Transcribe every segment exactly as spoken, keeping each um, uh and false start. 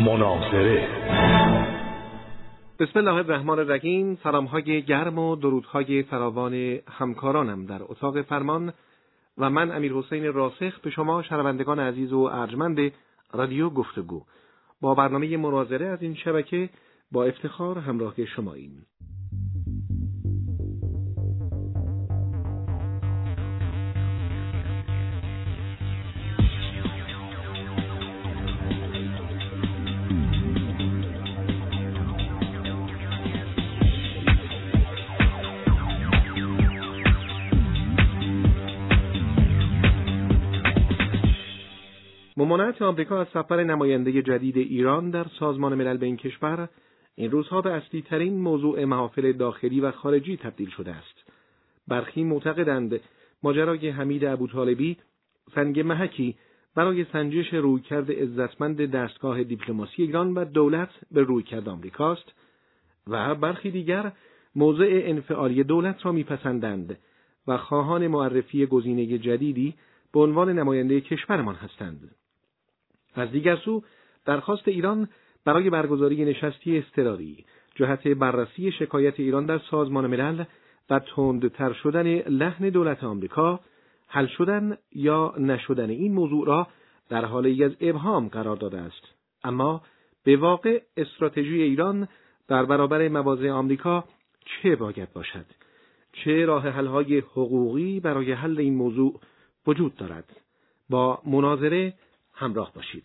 مناظره. بسم الله الرحمن الرحیم. سلام‌های گرم و درودهای فراوان همکارانم در اتاق فرمان و من امیرحسین راسخ به شما شنوندگان عزیز و ارجمند رادیو گفتگو با برنامه مناظره از این شبکه با افتخار همراه شماییم. ممانعت آمریکا از سفر نماینده جدید ایران در سازمان ملل به این کشور این روزها به اصلی ترین موضوع محافل داخلی و خارجی تبدیل شده است. برخی معتقدند ماجرای حمید ابوطالبی سنگ محکی برای سنجش رویکرد عزتمند دستگاه دیپلماسی ایران و دولت به رویکرد آمریکاست و برخی دیگر موضع انفعالی دولت را میپسندند و خواهان معرفی گزینه جدیدی به عنوان نماینده کشورمان هستند. از دیگر سو درخواست ایران برای برگزاری نشستی اضطراری جهت بررسی شکایت ایران در سازمان ملل و تندتر شدن لحن دولت آمریکا، حل شدن یا نشدن این موضوع را در حالی از ابهام قرار داده است. اما به واقع استراتژی ایران در برابر مواضع آمریکا چه باید باشد؟ چه راه حل‌های حقوقی برای حل این موضوع وجود دارد؟ با مناظره همراه باشید.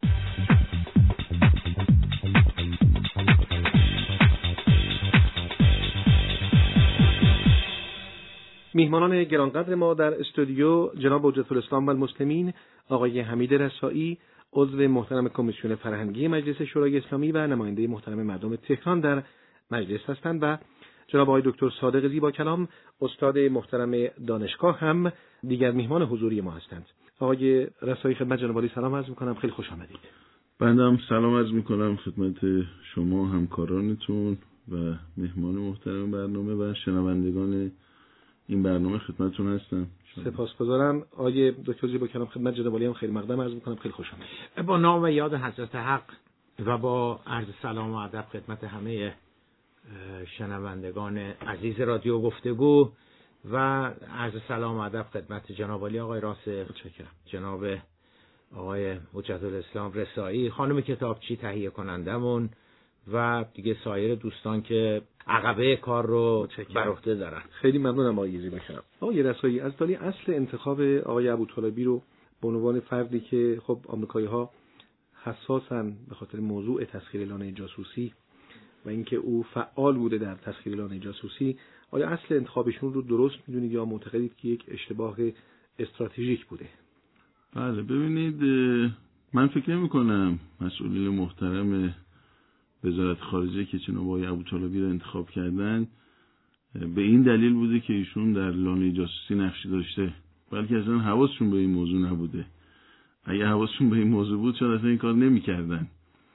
میهمانان گرانقدر ما در استودیو جناب حجت الاسلام و المسلمین آقای حمید رسایی، عضو محترم کمیسیون فرهنگی مجلس شورای اسلامی و نماینده محترم مردم تهران در مجلس هستند و جناب آقای دکتر صادق زیباکلام، استاد محترم دانشگاه هم دیگر میهمان حضوری ما هستند. آقای رسایی خدمت جناب عالی سلام عرض می‌کنم، خیلی خوش آمدید. بنده سلام عرض می‌کنم خدمت شما همکارانتون و مهمان محترم برنامه و شنوندگان این برنامه خدمتتون هستم. سپاسگزارم. آقای دکتر زیباکلام خدمت جناب عالی هم خیلی مقدم عرض می‌کنم، خیلی خوش آمدید. با نام و یاد حضرت حق و با عرض سلام و ادب خدمت همه شنوندگان عزیز رادیو گفتگو و عرض سلام و ادب خدمت جناب عالی آقای راسخ، متشکرم، جناب آقای حجت الاسلام رسایی، خانم کتابچی تهیه کنندمون و دیگه سایر دوستان که عقبه کار رو بر عهده دارن. خیلی ممنونم آقای زیباکلام. آقای رسایی، از دالی اصل انتخاب آقای ابوطالبی رو به عنوان فردی که خب آمریکایی‌ها حساسن به خاطر موضوع تسخیر لانه جاسوسی و اینکه او فعال بوده در تسخیر لانه جاسوسی، آیا اصل انتخابشون رو درست میدونید یا معتقدید که یک اشتباه استراتژیک بوده؟ بله، ببینید من فکر نمی کنم مسئولین محترم وزارت خارجه که جناب آقای ابوطالبی رو انتخاب کردن به این دلیل بوده که ایشون در لانه جاسوسی نقشی داشته، بلکه اصلا حواسشون به این موضوع نبوده. اگه حواسشون به این موضوع بود شاید اصلا این کار نمی کردن.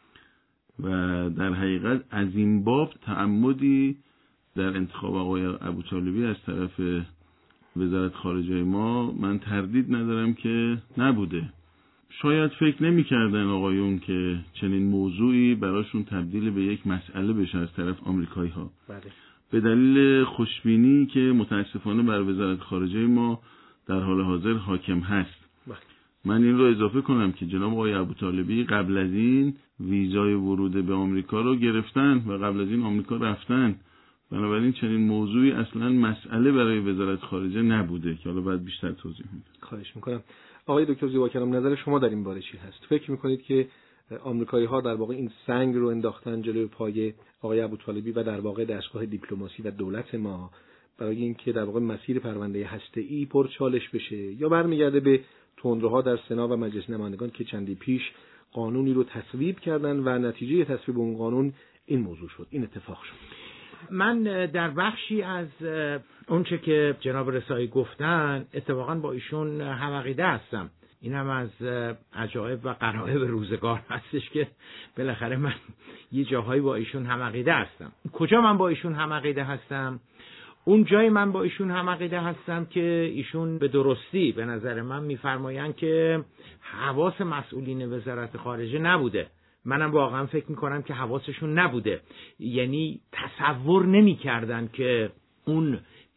و در حقیقت از این باب تعمدی در انتخاب آقای ابوطالبی از طرف وزارت خارجه ما من تردید ندارم که نبوده. شاید فکر نمی کردن آقایون که چنین موضوعی براشون تبدیل به یک مسئله بشه از طرف آمریکایی ها. بله. به دلیل خوشبینی که متاسفانه بر وزارت خارجه ما در حال حاضر حاکم هست. بله. من این رو اضافه کنم که جناب آقای ابوطالبی قبل از این ویزای ورود به آمریکا رو گرفتن و قبل از این آمریکا رفتن. بنابراین چنین موضوعی اصلا مسئله برای وزارت خارجه نبوده که حالا باید بیشتر توضیح میدم. خواهش میکنم. آقای دکتر زیباکلام، نظر شما در این باره چی هست؟ فکر میکنید که آمریکایی‌ها در واقع این سنگ رو انداختن جلوی پای آقای ابوطالبی و در واقع دستگاه دیپلماسی و دولت ما برای اینکه در واقع مسیر پرونده هسته‌ای پرچالش بشه، یا برمیگرده به تندروها در سنا و مجلس نمایندگان که چندی پیش قانونی رو تصویب کردن و نتیجه تصویب اون قانون این موضوع شد، این اتفاق شد؟ من در بخشی از اونچه که جناب رسایی گفتن اتفاقا با ایشون هم عقیده هستم. این هم از عجایب و غرایب روزگار هستش که بالاخره من یه جاهایی با ایشون هم عقیده هستم. کجا من با ایشون هم عقیده هستم؟ اون جای من با ایشون هم عقیده هستم که ایشون به درستی به نظر من میفرمایند که حواس مسئولین وزارت خارجه نبوده منم واقعا فکر میکنم که حواسشون نبوده، یعنی تصور نمیکردن که اون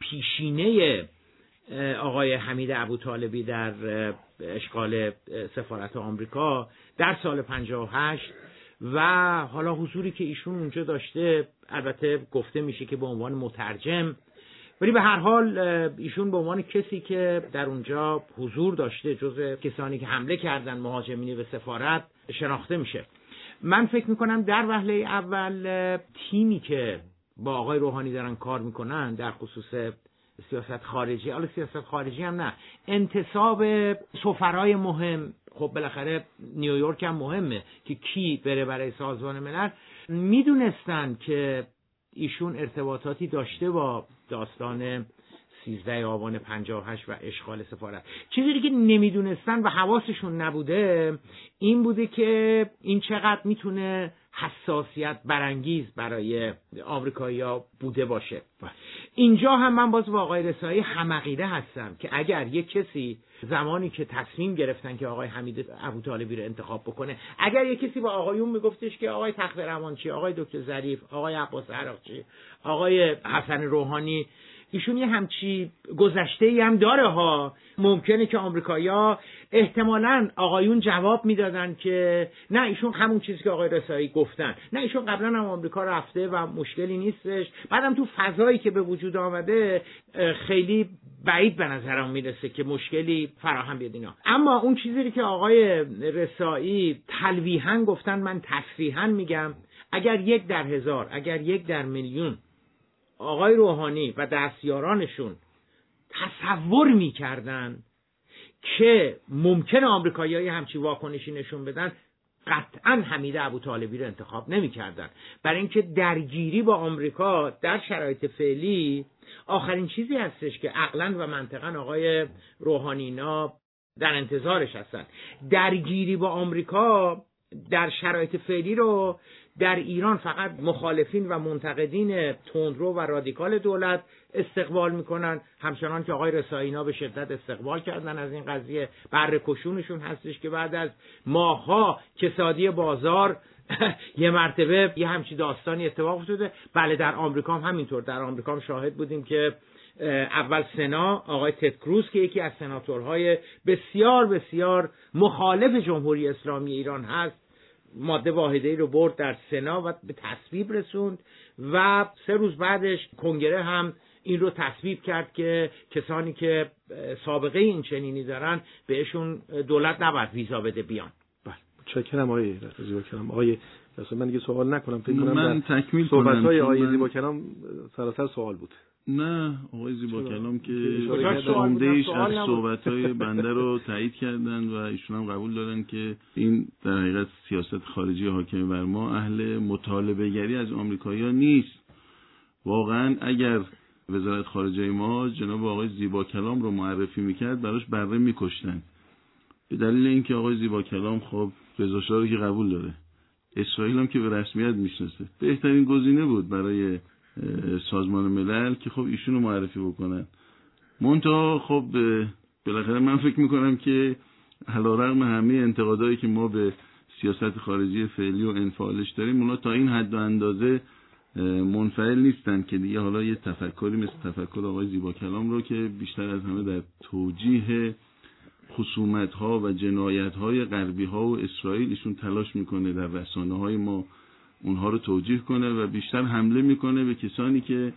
پیشینه آقای حمید ابوطالبی در اشغال سفارت آمریکا در سال پنجاه و هشت و حالا حضوری که ایشون اونجا داشته، البته گفته میشه که به عنوان مترجم، ولی به هر حال ایشون به عنوان کسی که در اونجا حضور داشته، جزو کسانی که حمله کردن مهاجمین به سفارت شناخته میشه. من فکر میکنم در وهله اول تیمی که با آقای روحانی دارن کار میکنن در خصوص سیاست خارجی، حالا سیاست خارجی هم نه، انتصاب سفرای مهم، خب بالاخره نیویورک هم مهمه که کی بره برای سازمان ملل، میدونستن که ایشون ارتباطاتی داشته با داستان سیزده آبان پنجاه و هشت و اشغال سفارت. چیزی که نمیدونستن و حواسشون نبوده این بوده که این چقدر میتونه حساسیت برانگیز برای آمریکایی‌ها بوده باشه. اینجا هم من باز با آقای رسایی همعقیده هستم که اگر یک کسی زمانی که تصمیم گرفتن که آقای حمید ابوطالبی رو انتخاب بکنه، اگر یک کسی با آقایون میگفتش که آقای تخت روانچی، آقای دکتر ظریف، آقای عباس عراقچی، آقای حسن روحانی، ایشون یه همچی گذشته‌ای هم داره ها، ممکنه که آمریکایی‌ها احتمالاً آقایون جواب میدادن که نه ایشون همون چیزی که آقای رسایی گفتن، نه ایشون قبلا هم آمریکا رفته و مشکلی نیستش، بعدم تو فضایی که به وجود آمده خیلی بعید به نظرم میرسه که مشکلی فراهم بیاد اینا. اما اون چیزی که آقای رسایی تلویحاً گفتن، من تصریحاً میگم اگر یک در هزار، اگر یک در میلیون آقای روحانی و دستیارانشون تصور میکردن که ممکن آمریکایی‌ها همچی واکنشی نشون بدن، قطعا حمید ابوطالبی رو انتخاب نمیکردن، برای اینکه درگیری با آمریکا در شرایط فعلی آخرین چیزی هستش که عقلاً و منطقاً آقای روحانینا در انتظارش هستن. درگیری با آمریکا در شرایط فعلی رو در ایران فقط مخالفین و منتقدین تندرو و رادیکال دولت استقبال میکنن، همچنان که آقای رسایینا به شدت استقبال کردن از این قضیه. بره کشونشون هستش که بعد از ماهها کسادی بازار یه مرتبه یه همچی داستانی اتفاق افتاده. بله در آمریکا هم همینطور، در آمریکا هم شاهد بودیم که اول سنا آقای تد کروز که یکی از سناتورهای بسیار بسیار مخالف جمهوری اسلامی ایران هست، ماده واحده‌ای رو برد در سنا و به تصویب رسوند و سه روز بعدش کنگره هم این رو تصویب کرد که کسانی که سابقه این چنینی دارن بهشون دولت نباید ویزا بده بیان. بله متشکرم آقای زیباکلام. آقای اصلا من دیگه سوال نکنم، فکر کنم من تکمیل کنم صحبت‌های آقای زیباکلام سراسر سوال بود. نه آقای زیباکلام که عمده‌ایش از صحبت‌های بنده رو تایید کردن و ایشون هم قبول دارن که این در حقیقت سیاست خارجی حاکم بر ما اهل مطالبه گری از آمریکایی‌ها نیست. واقعا اگر وزارت خارجه ما جناب آقای زیباکلام رو معرفی میکرد براش بره میکشتن، به دلیل اینکه آقای زیباکلام خب رضا شاه رو که قبول داره، اسرائیل هم که به رسمیت میشناسه، بهترین گزینه بود برای سازمان ملل که خب ایشونو معرفی بکنن. منتها خب بالاخره من فکر میکنم که علیرغم همه انتقادایی که ما به سیاست خارجی فعلی و انفعالش داریم، اونا تا این حد و اندازه منفعل نیستن که دیگه حالا یه تفکری مثل تفکر آقای زیباکلام رو که بیشتر از همه در توجیه خصومت‌ها و جنایت‌های غربی‌ها و اسرائیل ایشون تلاش میکنه در رسانه‌های ما اونها رو توجیه کنه و بیشتر حمله میکنه به کسانی که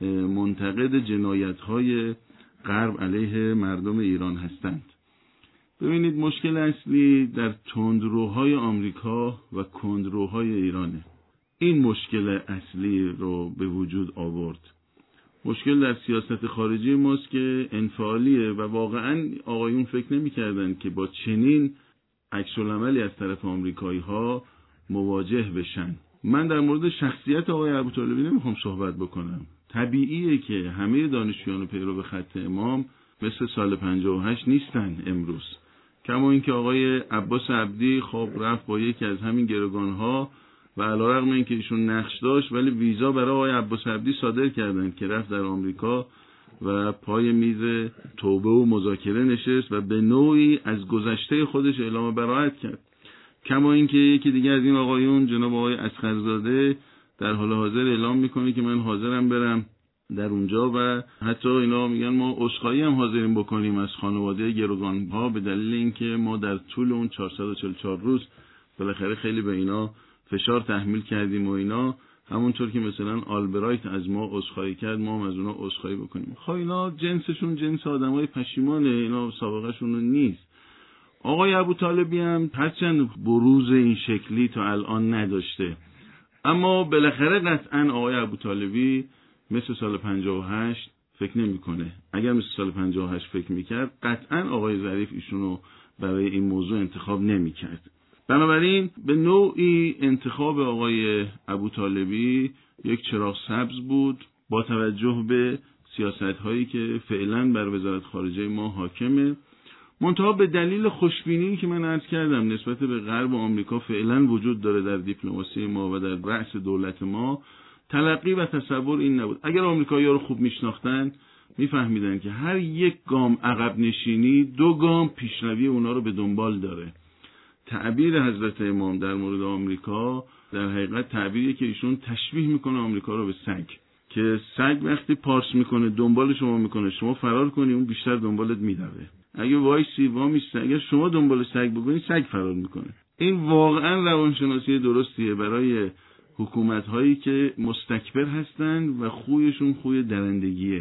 منتقد جنایت‌های غرب علیه مردم ایران هستند. ببینید مشکل اصلی در تندروهای آمریکا و کندروهای ایرانه. این مشکل اصلی رو به وجود آورد. مشکل در سیاست خارجی ماست که انفعالیه و واقعا آقایون فکر نمی‌کردن که با چنین عکس‌العملی از طرف آمریکایی‌ها مواجه بشن. من در مورد شخصیت آقای ابوطالبی نمیخوام صحبت بکنم. طبیعیه که همه دانشجویان پیرو خط امام مثل سال پنجاه و هشت نیستن امروز. کما اینکه آقای عباس عبدی خب رفت با یکی از همین گروگان‌ها و علیرغم اینکه ایشون نقش داشت ولی ویزا برای آقای عباس عبدی صادر کردن که رفت در آمریکا و پای میز توبه و مذاکره نشست و به نوعی از گذشته خودش اعلام براءت کرد. کما اینکه یکی دیگه از این آقایون جناب آقای اصغرزاده در حال حاضر اعلام میکنه که من حاضرم برم در اونجا و حتی اینا میگن ما عذرخواهی هم حاضریم بکنیم از خانواده گروگان‌ها به دلیل اینکه ما در طول اون چهارصد و چهل و چهار روز بالاخره خیلی به اینا فشار تحمیل کردیم و اینا، همونطور که مثلا آلبرایت از ما عذرخواهی کرد ما هم از اونا عذرخواهی بکنیم. خب اینا جنسشون جنس آدمای پشیمانه، اینا سابقه شون نیست. آقای ابوطالبی هم هرچند بروز این شکلی تا الان نداشته، اما بالاخره قطعا آقای ابوطالبی مثل سال پنجاه و هشت فکر نمی‌کنه. اگر مثل سال پنجاه و هشت فکر می‌کرد قطعا آقای ظریف ایشونو برای این موضوع انتخاب نمی‌کرد. بنابراین به نوعی انتخاب آقای ابوطالبی یک چراغ سبز بود با توجه به سیاست‌هایی که فعلا بر وزارت خارجه ما حاکمه، منتها به دلیل خوشبینی که من عرض کردم نسبت به غرب و آمریکا فعلا وجود داره در دیپلماسی ما و در رأس دولت ما، تلقی و تصور این نبود. اگر آمریکایی‌ها رو خوب میشناختن میفهمیدن که هر یک گام عقب نشینی دو گام پیشروی اونا رو به دنبال داره. تعبیر حضرت امام در مورد آمریکا در حقیقت تعبیریه که ایشون تشبیه میکنه آمریکا رو به سگ، که سگ وقتی پارس میکنه دنبال شما میکنه، شما فرار کنی اون بیشتر دنبالت میدوه. اگه وایسی وامیسته، اگر شما دنبال سگ بگونی سگ فرار میکنه. این واقعا روانشناسی درستیه برای حکومت هایی که مستکبر هستند و خویشون خوی درندگیه.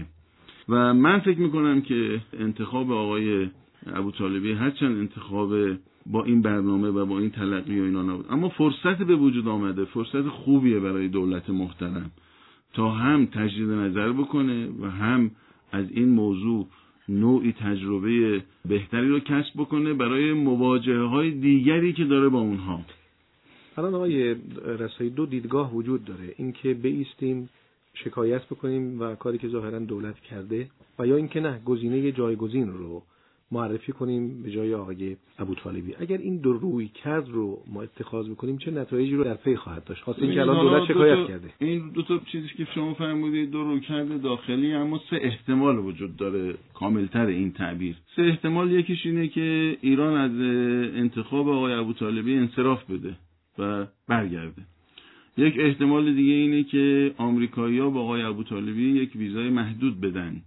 و من فکر میکنم که انتخاب آقای ابوطالبی هرچند انتخاب با این برنامه و با این تلقی و اینا نبود، اما فرصت به وجود آمده، فرصت خوبیه برای دولت محترم تا هم تجدید نظر بکنه و هم از این موضوع نوعی تجربه بهتری رو کسب بکنه برای مواجهه های دیگری که داره با اونها. الان آقای رسایی دو دیدگاه وجود داره، اینکه بایستیم شکایت بکنیم و کاری که ظاهرا دولت کرده، و یا اینکه نه، گزینه جایگزین رو معرفی کنیم به جای آقای ابوطالبی. اگر این دو روی کرد رو ما اتخاذ بکنیم چه نتایجی رو در پی خواهد داشت؟ خاصه اینکه الان دولت شکایت کرده. این دو تا چیزی که شما فرمودید دو روی کرد داخلی، اما سه احتمال وجود داره کاملتر این تعبیر. سه احتمال، یکیش اینه که ایران از انتخاب آقای ابوطالبی انصراف بده و برگرده. یک احتمال دیگه اینه که آمریکایی‌ها با آقای ابوطالبی یک ویزای محدود بدن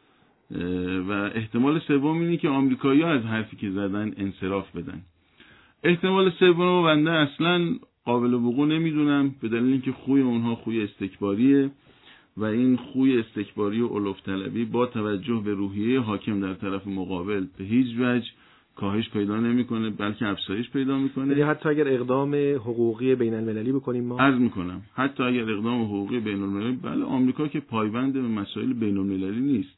و احتمال سوم اینه که آمریکایی‌ها از حرفی که زدن انصراف بدن. احتمال سوم بنده اصلاً قابل وقوع نمیدونم، به دلیل اینکه خوی اونها خوی استکباریه و این خوی استکباری و علو طلبی با توجه به روحیه حاکم در طرف مقابل به هیچ وجه کاهش پیدا نمیکنه، بلکه افزایش پیدا میکنه. یعنی حتی اگر اقدام حقوقی بین المللی بکنیم ما عرض میکنم حتی اگر اقدام حقوقی بین المللی، بله آمریکا که پایبند به مسائل بین المللی نیست،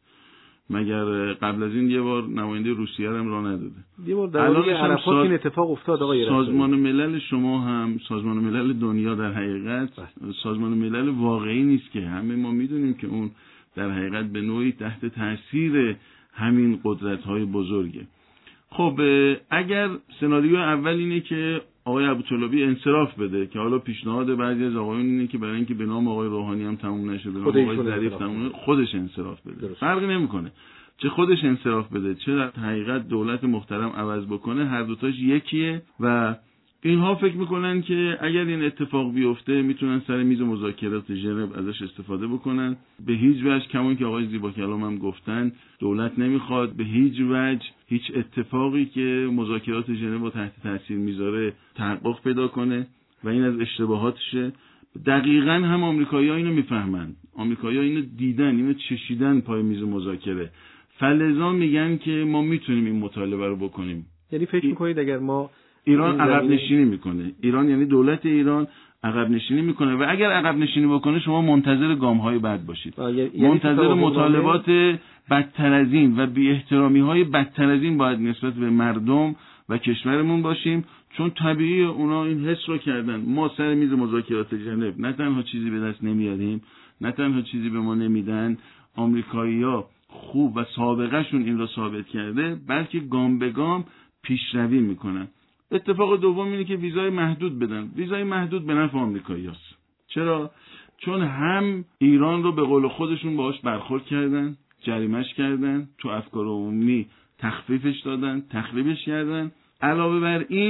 مگر قبل از این یه بار نماینده روسیه هم راه نداده. یه بار در واقع عرفات ساز... این اتفاق افتاد آقای رسایی. سازمان ملل شما هم سازمان ملل دنیا در حقیقت سازمان ملل واقعی نیست که همه ما میدونیم که اون در حقیقت به نوعی تحت تاثیر همین قدرت‌های بزرگه. خب اگر سناریو اول اینه که آقای ابوطالبی انصراف بده، که حالا پیشنهاد بعضی از آقایون اینه که برای اینکه به نام آقای روحانی هم تموم نشه، به نام آقای ظریف تموم، خودش انصراف بده. فرقی نمیکنه چه خودش انصراف بده چه در حقیقت دولت محترم عوض بکنه، هر دوتاش یکیه و اینها فکر میکنن که اگر این اتفاق بیفته میتونن سر میز مذاکرات ژنو ازش استفاده بکنن. به هیچ وجه، کما که آقای زیبا کلام هم گفتن، دولت نمیخواد به هیچ وجه هیچ اتفاقی که مذاکرات ژنو تحت تاثیر میذاره تحقق پیدا کنه و این از اشتباهاتشه. دقیقاً هم آمریکایی‌ها اینو میفهمن، آمریکایی‌ها اینو دیدن، اینو چشیدن پای میز مذاکره، فلذا میگن که ما میتونیم این مطالبه رو بکنیم. یعنی فکر میکنید اگر ما ایران عقب نشینی میکنه، ایران یعنی دولت ایران عقب نشینی میکنه و اگر عقب نشینی بکنه شما منتظر گام‌های بعد باشید، یعنی منتظر مطالبات بدتر از این و بی احترامی های بدتر از این باید نسبت به مردم و کشورمون باشیم، چون طبیعی اونا این حس رو کردن. ما سر میز مذاکرات ژنو نه تنها چیزی به دست نمیاریم، نه تنها چیزی به ما نمیدن، آمریکایی‌ها خوب و سابقه شون این رو ثابت کرده، بلکه گام به گام پیشروی میکنن. اتفاق دوم اینه که ویزای محدود بدن. ویزای محدود به نفع آمریکایی‌هاست. چرا؟ چون هم ایران رو به قول خودشون باهاش برخورد کردن، جریمه‌اش کردن، تو افکار عمومی تخفیفش دادن، تخریبش کردن. علاوه بر این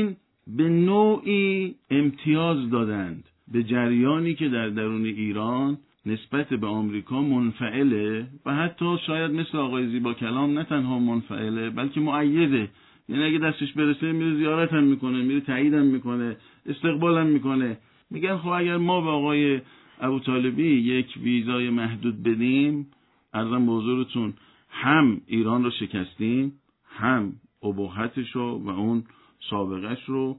به نوعی امتیاز دادند به جریانی که در درون ایران نسبت به آمریکا منفعله و حتی شاید مثل آقای زیبا کلام نه تنها منفعله بلکه مؤیده. یعنی اگه دستش برسه میره زیارت هم میکنه، میره تایید هم میکنه، استقبال هم میکنه. میگن خب اگر ما به آقای ابوطالبی یک ویزای محدود بدیم، عرضم به حضورتون هم ایران رو شکستیم، هم ابهتش رو و اون سابقش رو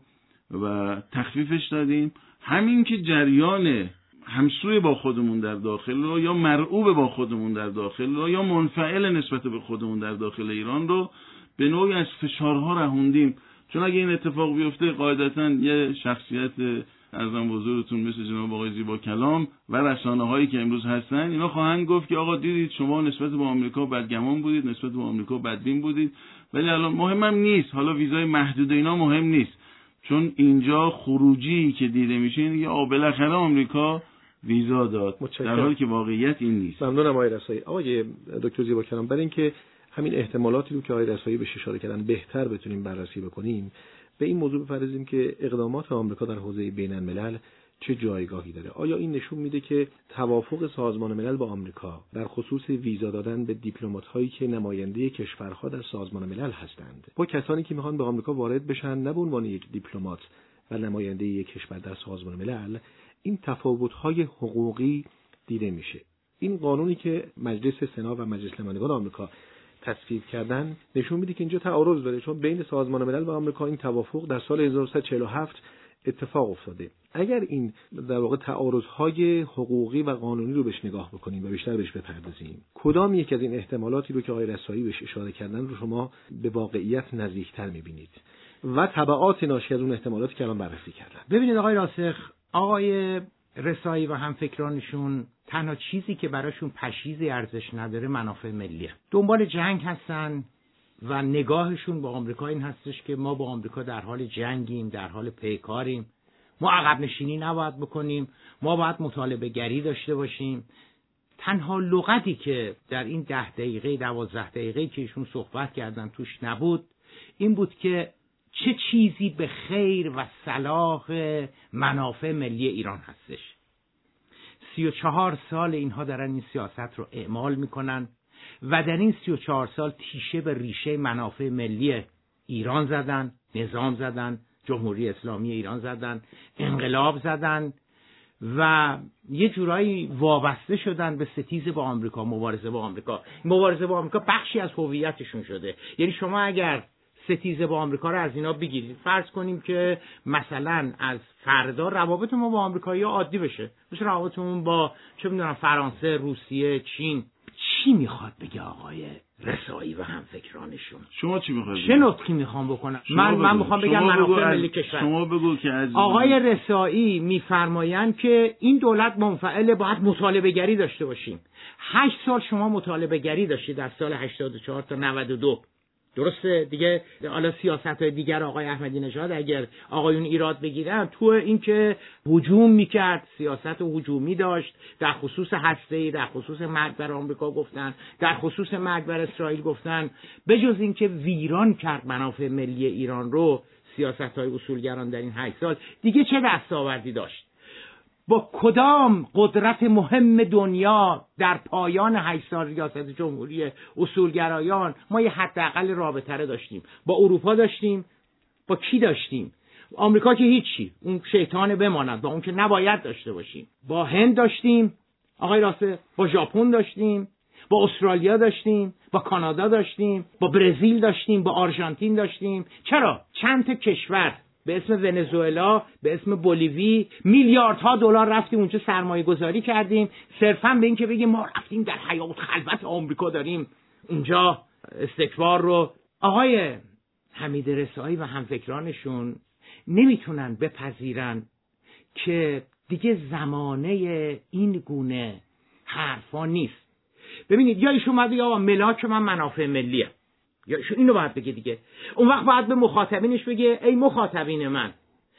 و تخفیفش دادیم، همین که جریان همسوی با خودمون در داخل رو یا مرعوب با خودمون در داخل رو یا منفعل نسبت به خودمون در داخل ایران رو به نوعی از فشارها رهوندیم. چون اگه این اتفاق بیفته قاعدتاً یه شخصیت ارزم حضورتون مثل جناب آقای زیبا کلام و رسانه‌هایی که امروز هستن اینا خواهند گفت که آقا دیدید شما نسبت به آمریکا بدگمان بودید، نسبت به آمریکا بدبین بودید، ولی الان مهمم نیست، حالا ویزای محدود اینا مهم نیست، چون اینجا خروجی که دیده میشه اینه که آقا بالاخره آمریکا ویزا داد، در حالی که واقعیت این نیست. ممنونم آقای رسایی. آقای دکتر زیبا کلام، برای اینکه همین احتمالاتی رو که آقای رسایی بهش اشاره کردن بهتر بتونیم بررسی بکنیم، به این موضوع بپردازیم که اقدامات آمریکا در حوزه بین‌الملل چه جایگاهی داره. آیا این نشون میده که توافق سازمان ملل با آمریکا در خصوص ویزا دادن به دیپلمات‌هایی که نماینده کشورها در سازمان ملل هستند با کسانی که میخوان به آمریکا وارد بشن نه به عنوان یک دیپلمات و نماینده یک کشور در سازمان ملل، این تفاوت‌های حقوقی دیده میشه؟ این قانونی که مجلس سنا و مجلس نمایندگان آمریکا تصویب کردن نشون میده که اینجا تعارض داره، چون بین سازمان ملل و آمریکا این توافق در سال هزار و سیصد و چهل و هفت اتفاق افتاده. اگر این در واقع تعارض‌های حقوقی و قانونی رو بهش نگاه بکنیم و بیشتر بهش بپردازیم، کدام یک از این احتمالاتی رو که آقای رسایی بهش اشاره کردن رو شما به واقعیت نزدیکتر می‌بینید و تبعات ناشی از اون احتمالاتی که الان بررسی کردن؟ ببینید آقای راسخ، آقای رسایی و همفکرانشون تنها چیزی که براشون پشیزی ارزش نداره منافع ملیه. دنبال جنگ هستن و نگاهشون با آمریکا این هستش که ما با آمریکا در حال جنگیم، در حال پیکاریم، ما عقب نشینی نباید بکنیم، ما باید مطالبه گری داشته باشیم. تنها لغتی که در این ده دقیقه دوازده دقیقه که ایشون صحبت کردن توش نبود این بود که چه چیزی به خیر و صلاح منافع ملی ایران هستش. سی و چهار سال اینها دارن این سیاست رو اعمال میکنن و در این سی و چهار سال تیشه به ریشه منافع ملی ایران زدن، نظام زدن، جمهوری اسلامی ایران زدن، انقلاب زدن و یه جورایی وابسته شدن به ستیز با آمریکا، مبارزه با آمریکا. مبارزه با آمریکا بخشی از هویتشون شده. یعنی شما اگر ستیزه با آمریکا رو از اینا بگیرید، فرض کنیم که مثلا از فردا روابط ما با آمریکایی‌ها عادی بشه، مثل روابطمون با چه میدونم فرانسه، روسیه، چین. چی میخواد بگه آقای رسایی و همفکرانشون؟ شما چی میخواد؟ چه نطقی میخوام بکنم؟ من بگو. من میخوام بگم منافع ملی کشور. شما بگو که از آقای رسایی میفرمایند که این دولت منفعل، باید مطالبه گری داشته باشیم. هشت سال شما مطالبه گری داشتید در سال هشتاد و چهار تا نود و دو. درسته دیگه. حالا سیاست‌های دیگر آقای احمدی نژاد اگر آقایون ایراد بگیرن تو این که هجوم میکرد، سیاست هجومی داشت، در خصوص هسته‌ای، در خصوص مرگ بر آمریکا گفتن، در خصوص مرگ بر اسرائیل گفتن، بجز این که ویران کرد منافع ملی ایران رو سیاست‌های اصولگران در این هشت سال، دیگه چه دستاوردی داشت؟ با کدام قدرت مهم دنیا در پایان هشت سال ریاست جمهوری اصولگرایان ما یه حداقل رابطه داشتیم؟ با اروپا داشتیم؟ با کی داشتیم؟ آمریکا که هیچی، اون شیطان بماند، با اون که نباید داشته باشیم. با هند داشتیم آقای راسته، با ژاپن داشتیم، با استرالیا داشتیم، با کانادا داشتیم، با برزیل داشتیم، با آرژانتین داشتیم. چرا؟ چند تا کشور به اسم ونزوئلا، به اسم بولیوی، میلیاردها دلار رفتیم اونجا سرمایه گذاری کردیم، صرفاً به این که بگیم ما رفتیم در حیات خلوت آمریکا داریم اونجا استکبار رو. آقای حمید رسایی و همفکرانشون نمیتونن بپذیرن که دیگه زمانه این گونه حرفا نیست. ببینید، یا ایشون اومده یا ملاک من منافع ملیه، یا ایشون اینو باید بگه دیگه. اون وقت باید به مخاطبینش بگه ای مخاطبین من،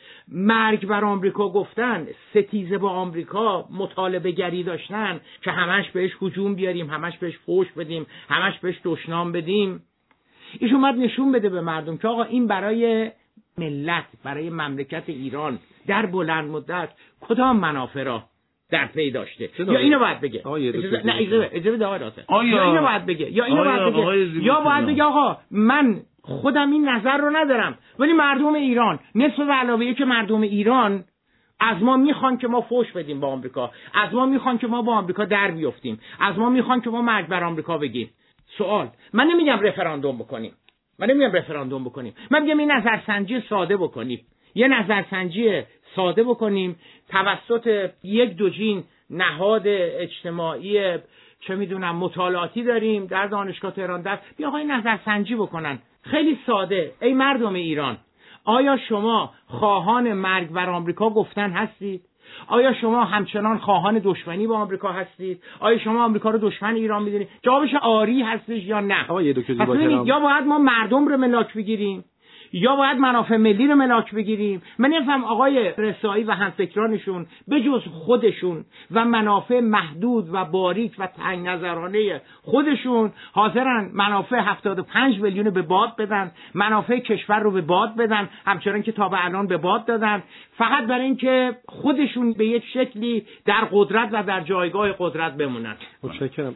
مرگ بر آمریکا گفتن، ستیزه با آمریکا، مطالبه گری داشتن که همش بهش هجوم بیاریم، همش بهش فوش بدیم، همش بهش دشنام بدیم. ایشون باید نشون بده به مردم که آقا این برای ملت، برای مملکت ایران در بلند مدت کدام منافع را در پی داشته؟ یا اینو باید بگه اجازه نه اجازه اجازه بده آقای راسخ، یا اینو باید بگه یا اینو باید بگه یا باید بگه آقا من خودم این نظر رو ندارم ولی مردم ایران نصف و علاوه یک مردم ایران از ما میخوان که ما فوش بدیم با آمریکا، از ما میخوان که ما با آمریکا در بیافتیم، از ما میخوان که ما مرگ بر آمریکا بگیم. سوال، من نمیگم رفراندوم بکنیم، من نمیگم رفراندوم بکنیم، من میگم این نظرسنجی ساده بکنیم، یه نظرسنجی ساده بکنیم توسط یک دوجین نهاد اجتماعی چه میدونم مطالعاتی داریم در دانشگاه تهران، در بیا آقا این نظرسنجی بکنن. خیلی ساده. ای مردم ایران، آیا شما خواهان مرگ بر آمریکا گفتن هستید؟ آیا شما همچنان خواهان دشمنی با آمریکا هستید؟ آیا شما آمریکا رو دشمن ایران میدونید؟ جوابش آری هستش یا نه؟ آقای دکتر زیبا کلام، یا باید ما مردم رو ملاک بگیریم یا باید منافع ملی رو ملاک بگیریم. من نمی‌فهم آقای رسایی و همفکرانشون به جز خودشون و منافع محدود و باریک و تنگ نظرانه خودشون حاضرن منافع هفتاد و پنج میلیون به باد بدن، منافع کشور رو به باد بدن، همچنان که تا به الان به باد دادن، فقط برای اینکه خودشون به یک شکلی در قدرت و در جایگاه قدرت بمونن. متشکرم.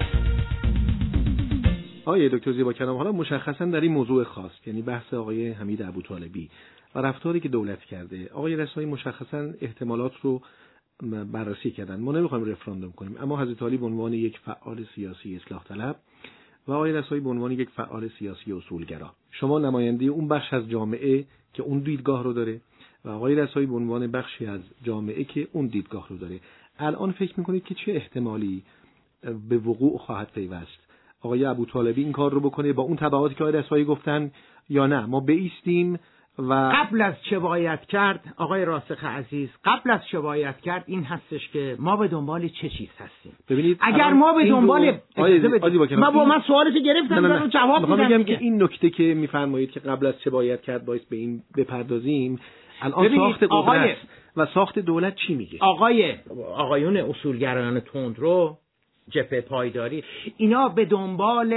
آقای دکتر زیبا کلام، حالا مشخصا در این موضوع خاص، یعنی بحث آقای حمید ابوطالبی و رفتاری که دولت کرده، آقای رسایی مشخصا احتمالات رو بررسی کردن. ما نمیخوایم رفراندوم کنیم، اما حضرت علی به عنوان یک فعال سیاسی اصلاح طلب و آقای رسایی به عنوان یک فعال سیاسی اصولگرا، شما نماینده اون بخش از جامعه که اون دیدگاه رو داره و آقای رسایی به عنوان بخشی از جامعه که اون دیدگاه رو داره، الان فکر میکنید که چه احتمالی به وقوع خواهد پیوست؟ آقای ابوطالبی این کار رو بکنه با اون تبعاتی که آقای رسایی گفتن یا نه ما بایستیم و قبل از چه باید کرد؟ آقای راسخ عزیز، قبل از چه باید کرد این هستش که ما به دنبال چه چیز هستیم. ببینید اگر ما به دنبال ما با من سوالت گرفتم و جواب میدم. میگم که این نکته که میفرمایید که قبل از چه باید کرد باید به این بپردازیم، الان ساخت قدرت و ساخت دولت چی میگه؟ آقای آقایون اصولگرایان تندرو، جبهه پایداری، اینا به دنبال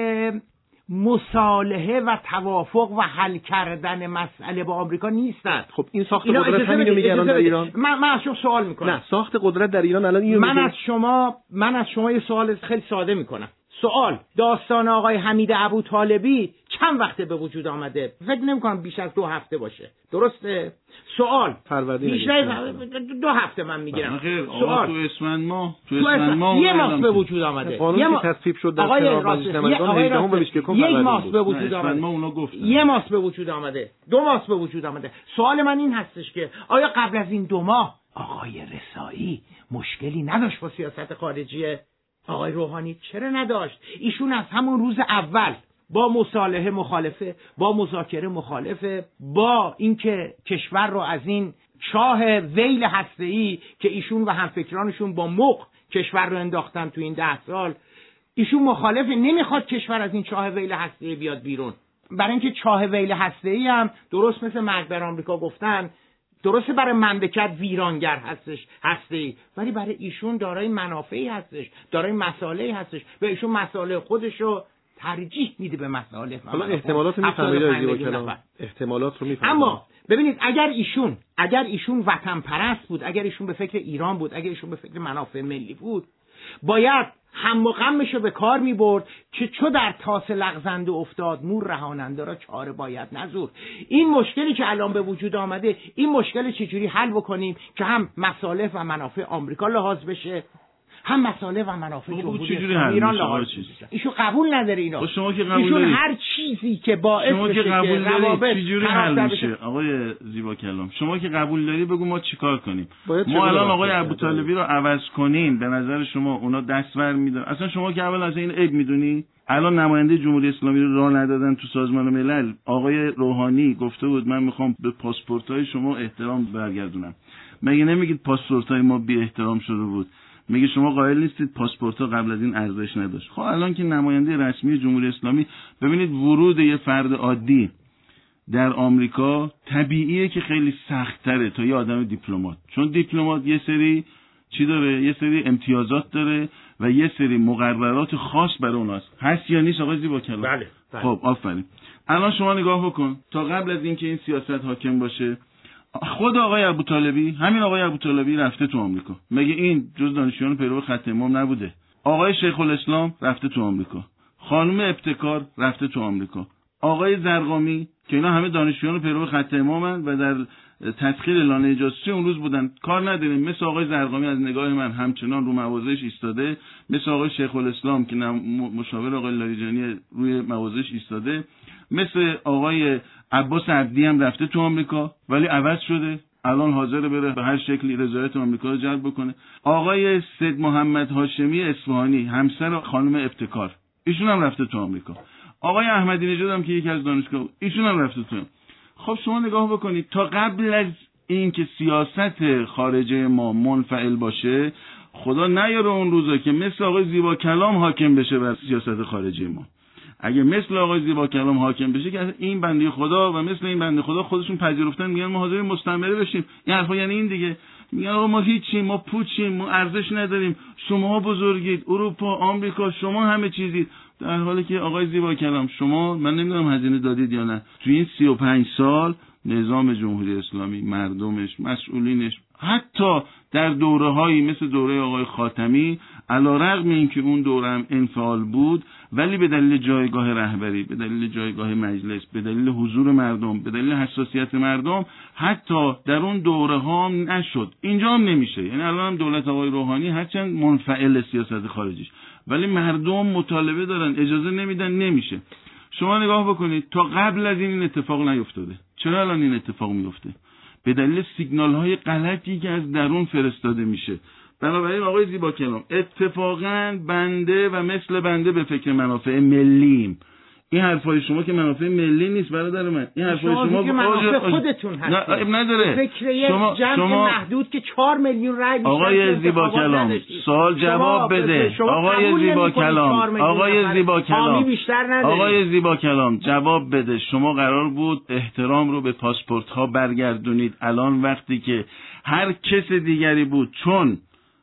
مصالحه و توافق و حل کردن مسئله با آمریکا نیستن. خب این ساخت قدرت همینو میگه الان در ایران. من من از شما سوال میکنم. نه، ساخت قدرت در ایران الان اینو من میگه. از شما من از شما یه سوال خیلی ساده میکنم. سوال، داستان آقای حمید ابوطالبی چند وقته به وجود آمده؟ فکر نمی‌کنم بیش از دو هفته باشه. درسته؟ سوال فروردین بیشتر دو هفته من میگیرم. سوال تو اسفند ماه تو اسفند ماه یه ماه به وجود آمده. یه ماه تصویب شد در سنات نمایندگان هجدهم به بیست و یک یک ماه به وجود آمده. یه ماه به وجود آمده. دو ماه به وجود آمده. سوال من این هستش که آیا قبل از این دو ماه آقای رسایی مشکلی نداشت با سیاست خارجی آقای روحانی؟ چرا نداشت؟ ایشون از همون روز اول با مصالحه مخالفه، با مذاکره مخالفه، با اینکه کشور رو از این چاه ویل هسته‌ای که ایشون و همفکرانشون با مغ کشور رو انداختن تو این ده سال، ایشون مخالفه، نمیخواد کشور از این چاه ویل هسته‌ای بیاد بیرون. برای اینکه چاه ویل هسته‌ای هم درست مثل مرگ بر آمریکا گفتن، درسته برای مملکت ویرانگر هستش هستی، ولی برای ایشون دارای منافعی هستش، دارای مصالحی هستش و ایشون مصالح خودش رو ترجیح میده به مصالح. حالا احتمالات رو میفهمید، احتمالات رو میفهمید. اما ببینید اگر ایشون اگر ایشون وطن پرست بود، اگر ایشون به فکر ایران بود، اگر ایشون به فکر منافع ملی بود، باید هم و غمش رو به کار می برد که چو در تاس لغزنده افتاد مور رهاننده را چاره باید نزور. این مشکلی که الان به وجود آمده، این مشکل چجوری حل بکنیم که هم مصالح و منافع آمریکا لحاظ بشه، هم مصالح و منافع جمهوری اسلامی ایران لحاظ بشه. ایشون قبول نداره اینا. شما که قبول ایشون دارید. هر چیزی که باعث شما که قبول دارید چجوری حل میشه؟ آقای زیبا کلام، شما که قبول داری بگو ما چیکار کنیم؟ ما الان آقای ابوطالبی رو عوض کنیم، به نظر شما اونا دستور میدن؟ اصلا شما که اول از این عیب میدونی؟ الان نماینده جمهوری اسلامی رو راه ندادن تو سازمان ملل. آقای روحانی گفته بود من میخوام به پاسپورت‌های شما احترام برگردونم. مگه نمیگید پاسپورت‌های ما بی احترام شده بود؟ میگه شما قائل نیستید پاسپورت‌ها قبل از این ارزش نداشت. خب الان که نماینده رسمی جمهوری اسلامی، ببینید ورود یه فرد عادی در آمریکا طبیعیه که خیلی سخت‌تره تا یه آدم دیپلمات، چون دیپلمات یه سری چی داره، یه سری امتیازات داره و یه سری مقررات خاص برای اوناست. هست یا نیست آقای زیبا کلام؟ بله, بله. خب آفرین. الان شما نگاه بکن تا قبل از اینکه این سیاست حاکم باشه، خود آقای ابوطالبی، همین آقای ابوطالبی رفته تو آمریکا. مگه این جز دانشجویان پیرو خط امام نبوده؟ آقای شیخ الاسلام رفته تو آمریکا، خانم ابتکار رفته تو آمریکا، آقای زرقامی که اینا همه دانشجویان پیرو خط امامن و در تسخیر لانه جاسوسی اون روز بودن. کار نداریم، مثل آقای زرقامی از نگاه من همچنان رو مواضعش ایستاده، مثل آقای شیخ الاسلام که مشاور آقای لاریجانی روی مواضعش ایستاده، مثل آقای عباس عبدی هم رفته تو آمریکا ولی عوض شده، الان حاضر بره به هر شکلی رضایت آمریکا رو جلب بکنه. آقای سید محمد هاشمی اصفهانی همسر خانم ابتکار، ایشون هم رفته تو آمریکا. آقای احمدی نژاد هم که یکی از دانشگاه، ایشون هم رفته تو. خب شما نگاه بکنید تا قبل از این که سیاست خارجه ما منفعل باشه، خدا نیاره اون روزا که مثل آقای زیبا کلام حاکم بشه بر سیاست خارجه ما. اگه مثل آقای زیبا کلام حاکم بشه که این بنده خدا و مثل این بنده خدا خودشون پذیرفتن میگن ما حاضر مستعمره بشیم، این حرفا یعنی این دیگه. میگن آقا ما هیچیم، ما پوچیم، ما ارزش نداریم، شما بزرگید، اروپا، آمریکا، شما همه چیزید. در حالی که آقای زیبا کلام شما، من نمیدونم هزینه دادید یا نه، تو این سی و پنج سال نظام جمهوری اسلامی، مردمش، مسئولینش، حتی در دوره‌هایی مثل دوره آقای خاتمی، علی‌رغم اینکه اون دوره هم انفعال بود، ولی به دلیل جایگاه رهبری، به دلیل جایگاه مجلس، به دلیل حضور مردم، به دلیل حساسیت مردم، حتی در اون دوره ها هم نشد. اینجا هم نمیشه. یعنی الان هم دولت آقای روحانی هرچند منفعل سیاست خارجیش، ولی مردم مطالبه دارن، اجازه نمیدن، نمیشه. شما نگاه بکنید تا قبل از این این اتفاق نیفتاده. چرا الان این اتفاق میفته؟ به دلیل سیگنال های غلطی که از درون فرستاده میشه. بنابراین آقای زیبا کلام اتفاقاً بنده و مثل بنده به فکر منافع ملیم. این حرفای شما که منافع ملی نیست برادر من، این حرفای شما, شما که منافع خودتون هست. نه نداره. فکر یه جمع شما... محدود که چهار میلیون رای بیشتر. آقای زیبا کلام سوال جواب بده. آقای زیبا کلام آقای زیبا کلام آقای زیبا کلام جواب بده. شما قرار بود احترام رو به پاسپورت ها برگردونید. الان وقتی که هر کس دیگری بود، چون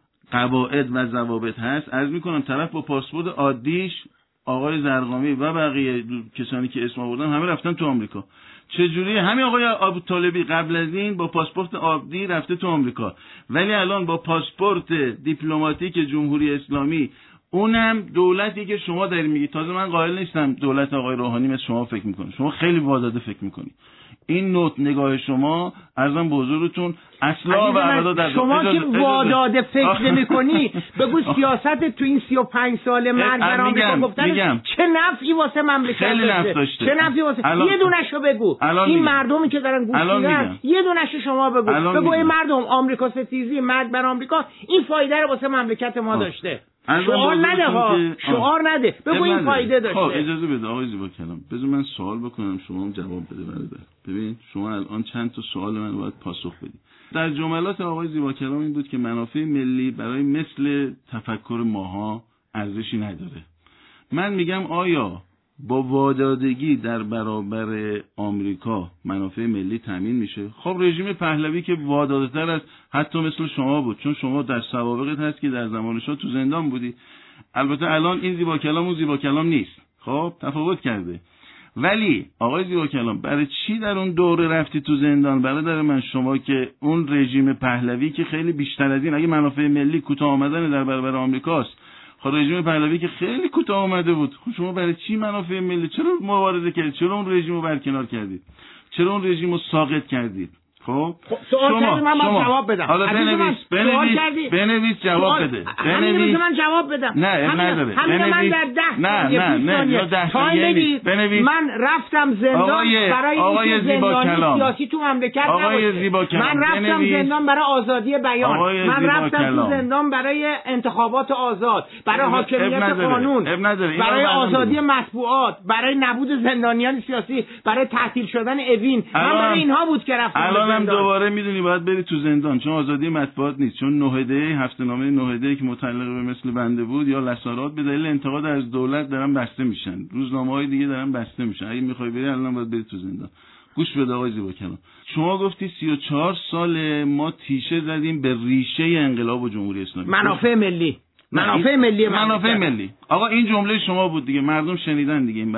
قواعد و ضوابط هست، عرض میکنم طرف با پاسپورت عادیش، آقای زرقامی و بقیه کسانی که اسم آوردن همه رفتن تو آمریکا. چجوری؟ همین آقای ابوطالبی قبل از این با پاسپورت عادی رفته تو آمریکا، ولی الان با پاسپورت دیپلماتیک جمهوری اسلامی، اونم دولتی که شما دارید میگید. تازه من قائل نیستم دولت آقای روحانی مثل شما فکر میکنه، شما خیلی واداده فکر میکنی. این نوت نگاه شما ارزم به حضورتون اصلا و ابدا در شما که واداده فکر نمی‌کنی، بگو سیاست تو این سی و پنج سال مرگ بر آمریکا گفتن چه نفعی واسه مملکت داشته، چه نفعی واسه الان... یه دونهشو بگو. این مردمی که دارن گوش میدن یه دونهشو شما بگو. بگو این مردم آمریکا ستیزی، مرگ بر آمریکا این فایده رو واسه مملکت ما داشته. شعار نده ها، شعار نده، بگو این فایده داشته. خب اجازه بده آقای زیبا کلام، بذار من سوال بکنم شما هم جواب بده برادر. ببین شما الان چند تا سوال من باید پاسخ بدید. در جملات آقای زیبا کلام این بود که منافع ملی برای مثل تفکر ماها ارزشی نداره. من میگم آیا با وادادگی در برابر آمریکا منافع ملی تامین میشه؟ خب رژیم پهلوی که وادادتر است حتی مثل شما بود، چون شما در سوابقت هست که در زمان شما تو زندان بودی. البته الان این زیبا کلام اون زیبا کلام نیست، خب تفاوت کرده. ولی آقای زیبا کلام برای چی در اون دوره رفتی تو زندان برادر من؟ شما که اون رژیم پهلوی که خیلی بیشتر از این، اگه منافع ملی کوتاه آمدن در برابر آمریکاست، خب رژیم پهلوی که خیلی کوتاه آمده بود، خب شما برای چی منافع ملی؟ چرا مبارزه کردید؟ چرا اون رژیم رو برکنار کردید؟ چرا اون رژیم رو ساقط کردید؟ خب سوال کردی من باید جواب بدم. حالا بنویس بنویس بنویس جواب بده. بنویس من جواب بدم. نه نداره. همین من در ده نه نه نه ده ثانیه بنویس. من رفتم زندان برای آقای زیبا کلام سیاسی تو مملکت آقای زیبا کلام. من رفتم زندان برای آزادی بیان. من رفتم تو زندان برای انتخابات آزاد، برای حاکمیت قانون، برای آزادی مطبوعات، برای نبود زندانیان سیاسی، برای تعطیل شدن اوین. من برای اینها بود که رفتم. هم دوباره میدونی باید بری تو زندان، چون آزادی مطبوعات نیست، چون نهده هفته نامه نهده که متعلق به مثل بنده بود یا لسارات به دلیل انتقاد از دولت دارن بسته میشن، روزنامه‌های دیگه دارن بسته میشن. اگه میخوای بری الان باید بری تو زندان. گوش بده آقای زیبا کلام، شما گفتی سی و چهار سال ما تیشه زدیم به ریشه انقلاب و جمهوری اسلامی، منافع ملی، منافع ملی، منافع ملی. آقا این جمله شما بود دیگه، مردم شنیدن دیگه. این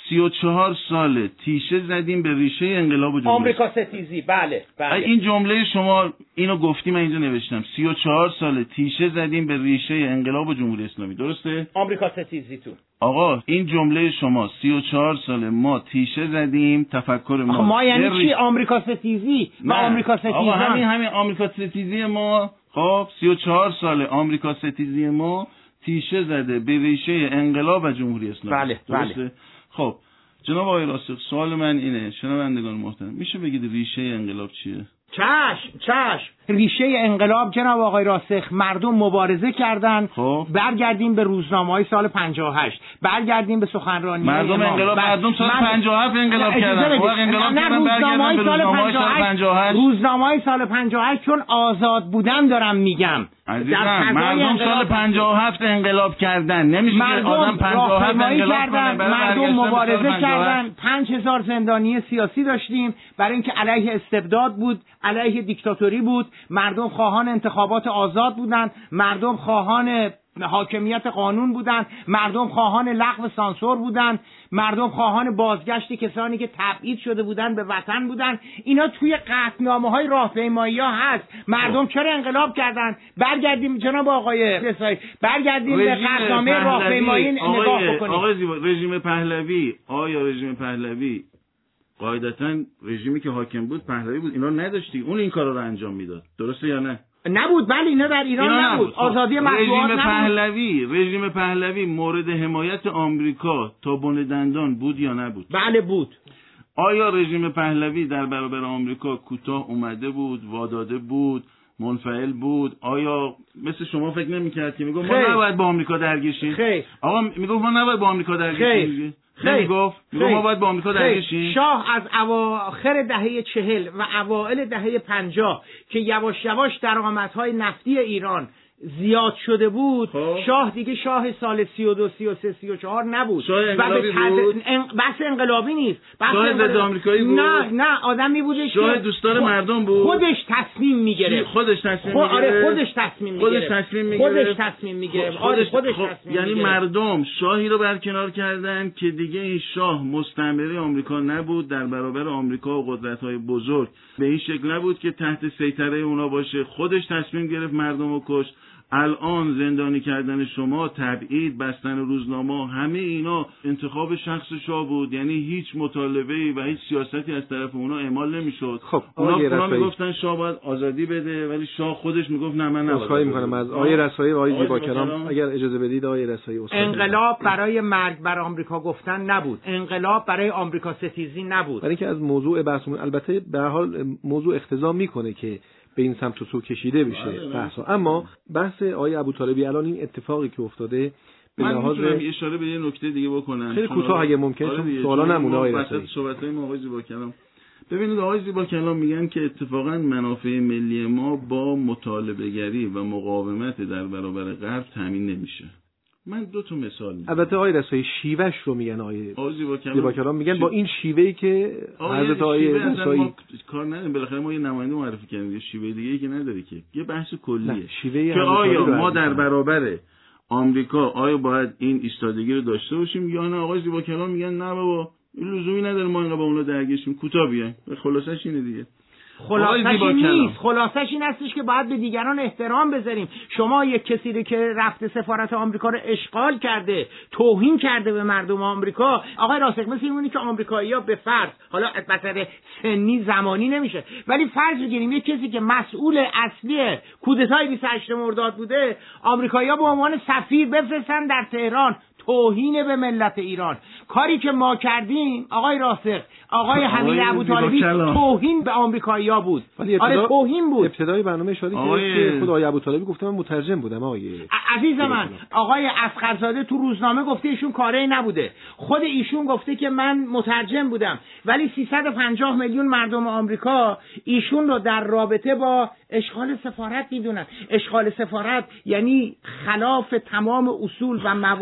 سی و چهار سال تیشه زدیم به ریشه انقلاب جمهوری آمریکا ستیزی. بله بله. این جمله شما اینو گفتی، من اینجا نوشتم سی و چهار سال تیشه زدیم به ریشه انقلاب جمهوری اسلامی، درسته؟ آمریکا ستیزی تو. آقا این جمله شما سی و چهار سال ما تیشه زدیم تفکر ما. ما یعنی چی ری... آمریکا ستیزی؟ ما آمریکا ستیزی. آقا همین همین آمریکا ستیزی ما. خب سی و چهار سال آمریکا ستیزی ما تیشه زده به ریشه انقلاب و جمهوری اسلامی. بله بله. خب جناب آقای راسخ، سوال من اینه، شنوندگان محترم، میشه بگید ریشه انقلاب چیه؟ چشم چشم. ریشه انقلاب جناب آقای راسخ، مردم مبارزه کردن. خب برگردیم به روزنامه‌های سال پنجاه و هشت، برگردیم به سخنرانی مردم انقلاب بر... مردم سال مرد... پنجاه و هفت انقلاب کردن. خب انقلاب کردن، برگردن به روزنامه‌های سال پنجاه و هشت. روزنامه‌های سال پنجاه و هشت چون آزاد بودن دارم میگم. عزیزم مردم سال پنجاه و هفت انقلاب کردن، نمیشه که آدم پنجاه و هفت انقلاب کنه. مردم مبارزه کردن، پنج هزار زندانی سیاسی داشتیم برای اینکه علیه استبداد بود، علیه دیکتاتوری بود. مردم خواهان انتخابات آزاد بودند، مردم خواهان حاکمیت قانون بودند، مردم خواهان لغو سانسور بودند، مردم خواهان بازگشت کسانی که تبعید شده بودند به وطن بودند. اینا توی قطعنامه‌های راهپیمایی‌ها هست. مردم چرا انقلاب کردند؟ برگردیم جناب آقای رسایی، برگردیم به قطعنامه راهپیمایی نگاه بکنیم. آقای زیبا، رژیم پهلوی، آیا رژیم پهلوی قاعدتاً رژیمی که حاکم بود پهلوی بود، اینا نداشتی، اون این کارا رو انجام میداد، درسته یا نه؟ نبود. بله اینا در ایران اینا نبود. آزادی مطبوعات رژیم نبود. پهلوی رژیم پهلوی مورد حمایت آمریکا تا بن دندان بود یا نبود؟ بله بود. آیا رژیم پهلوی در برابر آمریکا کوتاه اومده بود، واداده بود، منفعل بود؟ آیا مثل شما فکر نمی‌کرد که میگفت ما نباید با آمریکا درگیر شیم؟ خیر. آقا میگفت ما نباید با آمریکا درگیر شیم. خیلی گفت میگفت ما باید با آمریکا درگیر شیم. شاه از اواخر دهه چهل و اوایل دهه پنجاه که یواش یواش درآمدهای نفتی ایران زیاد شده بود، خواه. شاه دیگه شاه سال سی و دو سی و سه سی و چهار نبود شاه انقلابی و به بود. ان... بحث انقلابی نیست، بحث شاه ضد آمریکایی بود. نه نه آدمی بودش شاه دوستدار خود... مردم بود. خودش تصمیم میگرفت. خودش تصمیم خود... میگرفت. آره خودش تصمیم میگرفت. خودش تصمیم میگرفت. خودش تصمیم میگرفت. خودش, خودش خب... تصمیم یعنی میگرفت. مردم شاهی رو برکنار کردن که دیگه این شاه مستعمره آمریکا نبود، در برابر آمریکا و قدرت‌های بزرگ به این شکل نبود که تحت سیطره اونا باشه. خودش تصمیم گرفت مردم رو کشت. الان زندانی کردن شما، تبعید، بستن روزنامه، همه اینا انتخاب شخص شاه بود. یعنی هیچ مطالبه‌ای و هیچ سیاستی از طرف اونا اعمال نمیشد. خب اونا, اونا میگفتن شاه باید آزادی بده، ولی شاه خودش میگفت نه من نباید. خواهی میکنم از آقای رسایی و آقای زیبا کلام اگر اجازه بدید. آقای رسایی انقلاب برای مرگ بر آمریکا گفتن نبود، انقلاب برای آمریکا ستیزی نبود. برای اینکه از موضوع بحثمون البته به هر حال موضوع اقتضا میکنه که به این سمت و سو کشیده بشه بحثا، اما بحث آقای ابوطالبی الان این اتفاقی که افتاده به لحاظ من میتونم اشاره به یه نکته دیگه بکنم خیلی کوتاه اگه ممکن، چون سوالا نمونه آقای رسایی. صحبت‌های ما آقای زیبا کلام، ببینید آقای زیبا کلام میگن که اتفاقا منافع ملی ما با مطالبه گری و مقاومت در برابر غرب تامین نمیشه. من دو تا مثال میزنم. البته آقای رسایی شیوهش رو میگن آقای زیبا کلام میگن با این شیوهی که حضرت آقای رسایی کار نداریم، بالاخره ما یه نماینده معرفی کردیم، یه شیوه دیگه‌ای که نداری که یه بحث کلیه که آیا ما در برابر آمریکا آیا باید این ایستادگی رو داشته باشیم یا نه. آقای زیبا کلام میگن نه بابا لزومی نداره ما اینقدر با اونا درگیر شیم، کوتاه بیایم. خلاصش اینه دیگه. خلاصش این نیست، خلاصش این هستش که باید به دیگران احترام بذاریم. شما یک کسی رو که رفته سفارت آمریکا رو اشغال کرده، توهین کرده به مردم آمریکا، آقای راسخ مثل اینه که آمریکایی‌ها به فرض، حالا البته سنی زمانی نمیشه، ولی فرض بگیریم یک کسی که مسئول اصلی کودتای بیست و هشتم مرداد بوده، آمریکایی‌ها به عنوان سفیر بفرستن در تهران، توهین به ملت ایران. کاری که ما کردیم آقای راسخ، آقای حمید ابوطالبی توهین به آمریکایی‌ها بود. آره توهین بود. ابتدای برنامه اشاره که خود آقای ابوطالبی گفته من مترجم بودم. آقای عزیز من، آقای اصغرزاده تو روزنامه گفته ایشون کاری نبوده، خود ایشون گفته که من مترجم بودم، ولی سیصد و پنجاه میلیون مردم آمریکا ایشون رو در رابطه با اشغال سفارت میدونن. اشغال سفارت یعنی خلاف تمام اصول و موازین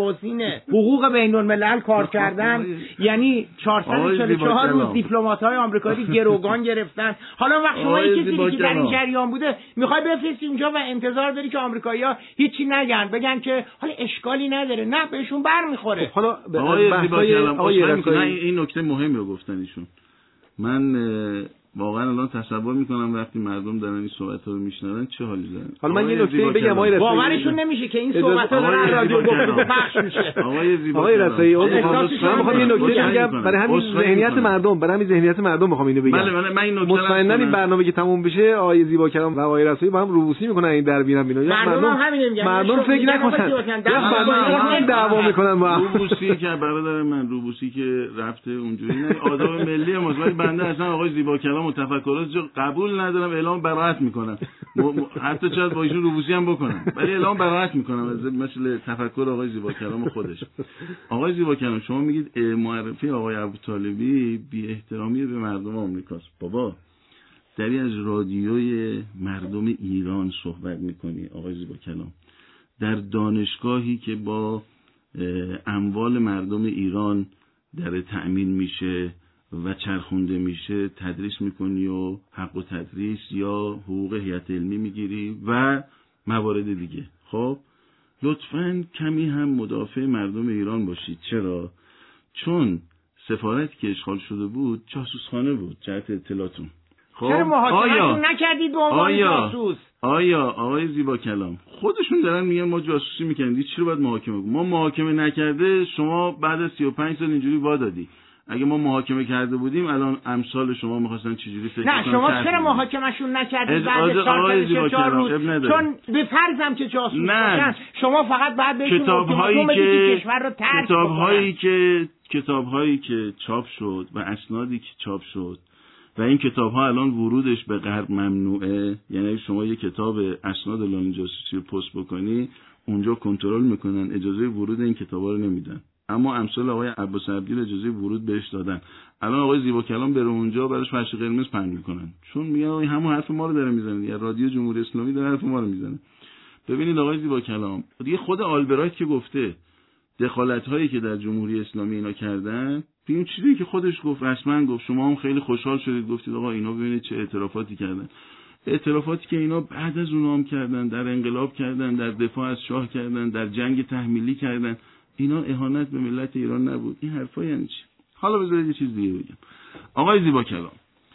حقوق بین الملل کار کردن، یعنی چهارصد و چهل و چهار روز دیپلمات‌های آمریکایی گروگان گرفتن. حالا وقت شما کسی که در این جریان بوده میخوای بفرستی اونجا و انتظار داری که آمریکایی‌ها هیچی نگن، بگن که حالا اشکالی نداره، نه بهشون برمیخوره. حالا آقای زیبا کلام آقای این نکته مهمی رو گفتن ایشون. من واقعا الان تصور میکنم وقتی مردم دارن این صحبت‌ها رو میشنون چه حالی دارن. حالا من یه نکته بگم آقای رسایی، باورشون نمیشه که این صحبت‌ها داره از رادیو گفتگو پخش میشه. آقای زیبا آقای رسایی من میخوام یه نکته بگم برای همین ذهنیت مردم، برای همین ذهنیت مردم میخوام اینو بگم. بله بله من این نکته مطمئنا این برنامه که تموم بشه آقای زیبا کلام و آقای رسایی با هم روبوسی میکنن این در بینم اینو. مردم همین میگن، مردم فکر نکنن مردم دعوا میکنن با روبوسی که برادر من روبوسی که رفته اونجوری نه آداب ملی مصوبت بنده اصلا آقای زیبا کلام و تفکرات قبول ندارم، اعلام براءت میکنم. حتی شاید با ایشون روبوسی هم بکنم ولی اعلام براءت میکنم از مثل تفکر آقای زیبا کلام خودش. آقای زیبا کلام شما میگید معرفی آقای ابوطالبی بی احترامی به مردم آمریکاست. بابا داری از رادیوی مردم ایران صحبت میکنی آقای زیبا کلام، در دانشگاهی که با اموال مردم ایران در تأمین میشه و چرخونده میشه تدریس میکنی و حق و تدریس یا حقوق هیئت علمی میگیری و موارد دیگه. خب لطفاً کمی هم مدافع مردم ایران باشید. چرا؟ چون سفارتی که اشغال شده بود جاسوسخانه بود جهت اطلاعاتون. خب چرا محاکمه‌شون نکردید به عنوان جاسوس؟ آیا آقای زیبا کلام خودشون دارن میگن ما جاسوسی میکنیم، چرا باید محاکمه کنیم؟ ما محاکمه نکرده شما بعد از سی و پنج سال اینجوری وا دادی. اگه ما محاکمه کرده بودیم الان امثال شما می‌خواستن چجوری فکر کنن؟ نه شما چرا محاکمه‌شون نکردید بعد از چهارصد و چهار روز؟ چون به فرضم که جاسوس باشن شما فقط بعد بهشون کتاب‌هایی که کشور رو ترک کتاب‌هایی که کتاب‌هایی که چاپ شد و اسنادی که چاپ شد و این کتاب‌ها الان ورودش به غرب ممنوعه، یعنی شما یه کتاب اسناد لالین جاسوسی رو پست بکنی اونجا کنترل میکنن، اجازه ورود این کتابا رو نمیدن. اما امثال آقای عباس عبدی رو اجازه ورود بهش دادن. الان آقای زیبا کلام بره اونجا براش فرش قرمز پهن میکنن چون میگن همون حرف ما رو داره میزنه، یا رادیو جمهوری اسلامی داره حرف ما رو میزنه. ببینید آقای زیبا کلام دیگه خود آلبرایت که گفته دخالت هایی که در جمهوری اسلامی اینا کردن، این چیزی که خودش گفت رسما گفت، شما هم خیلی خوشحال شدید گفتید آقا اینا ببینید چه اعترافاتی کردن. اعترافاتی که اینا بعد از اونها هم کردن، در انقلاب کردن، در دفاع از شاه کردن، در جنگ تحمیلی کردن. اینا اهانت به ملت ایران نبود؟ این حرفا یعنی چی؟ حالا بذارید یه چیز دیگه بگم. آقای زیبا کلام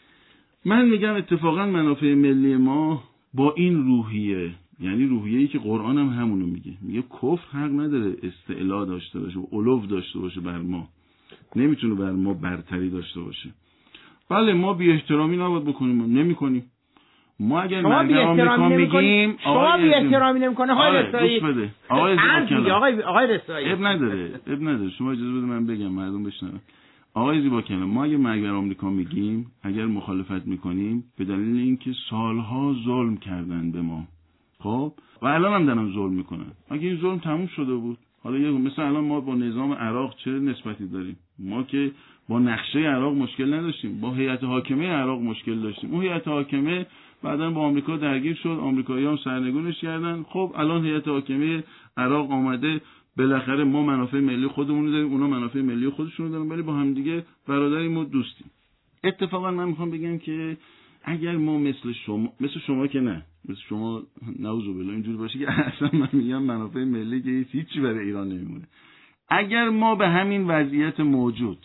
من میگم اتفاقا منافع ملی ما با این روحیه، یعنی روحیه‌ای که قرآن هم همونو میگه، میگه کفر حق نداره استعلا داشته باشه و علو داشته باشه بر ما، نمیتونه بر ما برتری داشته باشه. بله ما بی احترامی نباید بکنیم، نمیکنیم. ما اگر مرگ آمریکا میگیم شما بی احترامی نمیکنه آقای رسایی. آقای رسایی آقای آقای رسایی اب نداره اب نداره شما اجازه بده من بگم مردم بشنون. آقای زیبا کلام ما اگر مرگ بر آمریکا میگیم، اگر مخالفت میکنیم به دلیل اینکه سالها ظلم کردن به ما، خب و الان هم دارن ظلم میکنن. اگه این ظلم تموم شده بود، حالا یه مثلا الان ما با نظام عراق چه نسبتی داریم؟ ما که با نقشه عراق مشکل نداشتیم، با هیئت حاکمه عراق مشکل داشتیم. اون هیئت حاکمه بعداً با آمریکا درگیر شد، آمریکایی‌ها هم سرنگونش کردن. خب الان هیئت حاکمه عراق آمده، بالاخره ما منافع ملی خودمون رو داریم، اونا منافع ملی خودشون رو دارن، ولی با هم دیگه برادریم و دوستیم. اتفاقا من میخوام بگم که اگر ما مثل شما مثل شما که نه مثل شما نعوذ بالله اینجوری باشه که اصلا من میگم منافع ملی که هیچی برای ایران نمیمونه، اگر ما به همین وضعیت موجود،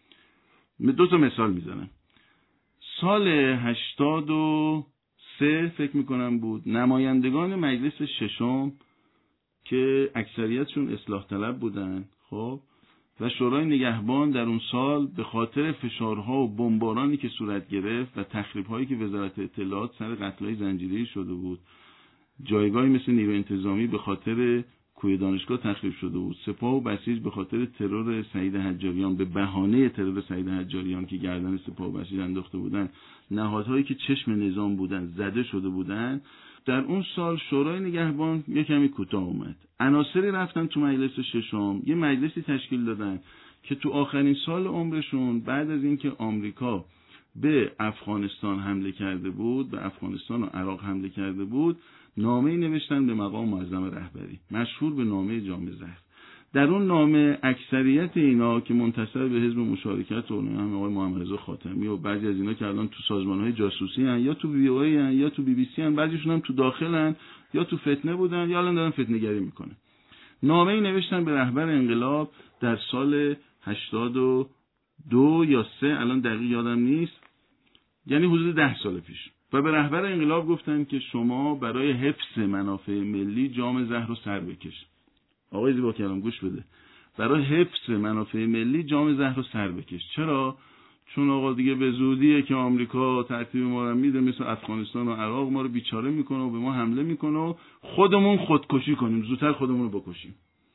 دو تا مثال میزنم. سال هشتاد و سه فکر میکنم بود، نمایندگان مجلس ششم که اکثریتشون اصلاح طلب بودن، خب و شورای نگهبان در اون سال به خاطر فشارها و بمبارانی که صورت گرفت و تخریب‌هایی که وزارت اطلاعات سر قتل‌های زنجیره‌ای شده بود، جایگاهی مثل نیروی انتظامی به خاطر کوی دانشگاه تخریب شده بود، سپاه و بسیج به خاطر ترور سعید حجاریان، به بهانه ترور سعید حجاریان که گردن سپاه و بسیج انداخته بودن، نهادهایی که چشم نظام بودن زده شده بودن. در اون سال شورای نگهبان یه کمی کوتاه اومد، عناصری رفتن تو مجلس ششم، یه مجلسی تشکیل دادن که تو آخرین سال عمرشون بعد از اینکه آمریکا به افغانستان حمله کرده بود، به افغانستان و عراق حمله کرده بود، نامه‌ای نوشتن به مقام معظم رهبری مشهور به نامه جام زهر. در اون نامه اکثریت اینا که منتسب به حزب مشارکت و هم آقای محمد رضا خاتمی و بعضی از اینا که الان تو سازمان‌های جاسوسی هن یا تو وی او ای هن یا تو بی بی سی هن، بعضیشون هم تو داخلن یا تو فتنه بودن یا الان دارن فتنه‌گری میکنن. نامه‌ای نوشتن به رهبر انقلاب در سال هشتاد و دو یا سه، الان دقیق یادم نیست، یعنی حدود ده سال پیش، و به رهبر انقلاب گفتن که شما برای حفظ منافع ملی جام زهر رو سر بکش. آقای زیبا کلام گوش بده، برای حفظ منافع ملی جام زهر رو سر بکش. چرا؟ چون آقا دیگه به زودیه که آمریکا ترتیب ما رو میده، مثل افغانستان و عراق ما رو بیچاره میکنه و به ما حمله میکنه و خودمون خودکشی کنیم، زودتر خودمون رو بکشیم.